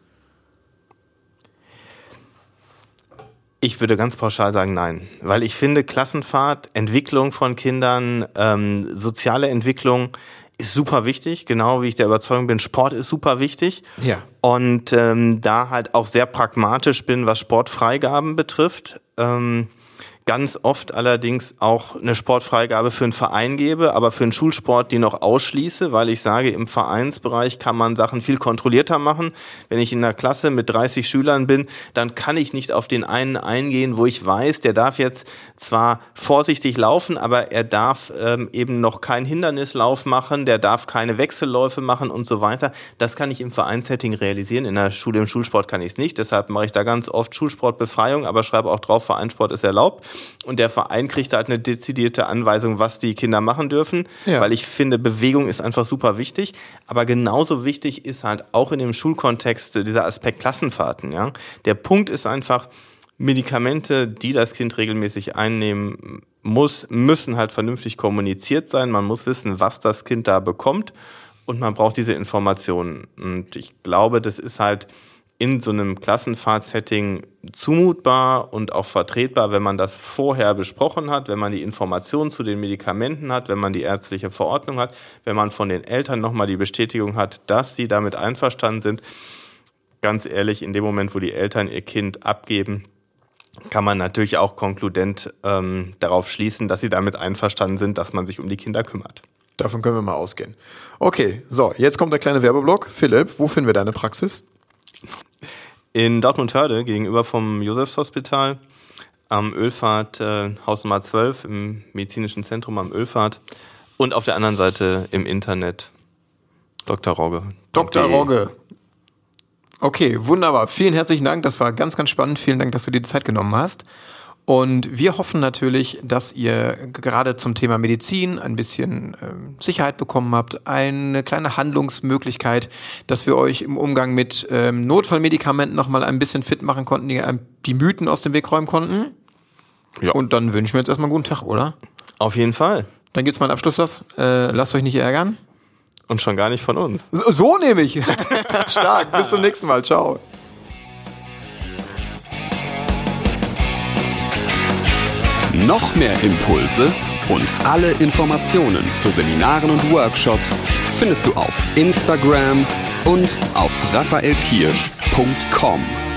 Ich würde ganz pauschal sagen, nein. Weil ich finde, Klassenfahrt, Entwicklung von Kindern, ähm, soziale Entwicklung ist super wichtig. Genau wie ich der Überzeugung bin, Sport ist super wichtig. Ja. Und ähm, da halt auch sehr pragmatisch bin, was Sportfreigaben betrifft. Ähm, ganz oft allerdings auch eine Sportfreigabe für einen Verein gebe, aber für einen Schulsport die noch ausschließe, weil ich sage, im Vereinsbereich kann man Sachen viel kontrollierter machen. Wenn ich in einer Klasse mit dreißig Schülern bin, dann kann ich nicht auf den einen eingehen, wo ich weiß, der darf jetzt zwar vorsichtig laufen, aber er darf ähm, eben noch keinen Hindernislauf machen, der darf keine Wechselläufe machen und so weiter. Das kann ich im Vereinssetting realisieren. In der Schule, im Schulsport kann ich es nicht. Deshalb mache ich da ganz oft Schulsportbefreiung, aber schreibe auch drauf, Vereinssport ist erlaubt. Und der Verein kriegt halt eine dezidierte Anweisung, was die Kinder machen dürfen, ja. weil ich finde, Bewegung ist einfach super wichtig. Aber genauso wichtig ist halt auch in dem Schulkontext dieser Aspekt Klassenfahrten. Ja? Der Punkt ist einfach, Medikamente, die das Kind regelmäßig einnehmen muss, müssen halt vernünftig kommuniziert sein. Man muss wissen, was das Kind da bekommt und man braucht diese Informationen. Und ich glaube, das ist halt in so einem Klassenfahrtsetting zumutbar und auch vertretbar, wenn man das vorher besprochen hat, wenn man die Informationen zu den Medikamenten hat, wenn man die ärztliche Verordnung hat, wenn man von den Eltern nochmal die Bestätigung hat, dass sie damit einverstanden sind. Ganz ehrlich, in dem Moment, wo die Eltern ihr Kind abgeben, kann man natürlich auch konkludent ähm, darauf schließen, dass sie damit einverstanden sind, dass man sich um die Kinder kümmert. Davon können wir mal ausgehen. Okay, so, jetzt kommt der kleine Werbeblock. Philipp, wo finden wir deine Praxis? In Dortmund-Hörde, gegenüber vom Josefshospital, am Ölfahrt, äh, Haus Nummer zwölf, im medizinischen Zentrum am Ölfahrt. Und auf der anderen Seite im Internet, Doktor Rogge. Doktor Rogge. Okay, wunderbar. Vielen herzlichen Dank. Das war ganz, ganz spannend. Vielen Dank, dass du dir die Zeit genommen hast. Und wir hoffen natürlich, dass ihr gerade zum Thema Medizin ein bisschen äh, Sicherheit bekommen habt, eine kleine Handlungsmöglichkeit, dass wir euch im Umgang mit ähm, Notfallmedikamenten nochmal ein bisschen fit machen konnten, die, die Mythen aus dem Weg räumen konnten. Ja. Und dann wünschen wir jetzt erstmal einen guten Tag, oder? Auf jeden Fall. Dann gibt's mal einen Abschlusssatz. Äh, lasst euch nicht ärgern. Und schon gar nicht von uns. So, so nehme ich. Stark. Bis zum nächsten Mal. Ciao. Noch mehr Impulse und alle Informationen zu Seminaren und Workshops findest du auf Instagram und auf raphaelkirsch punkt com.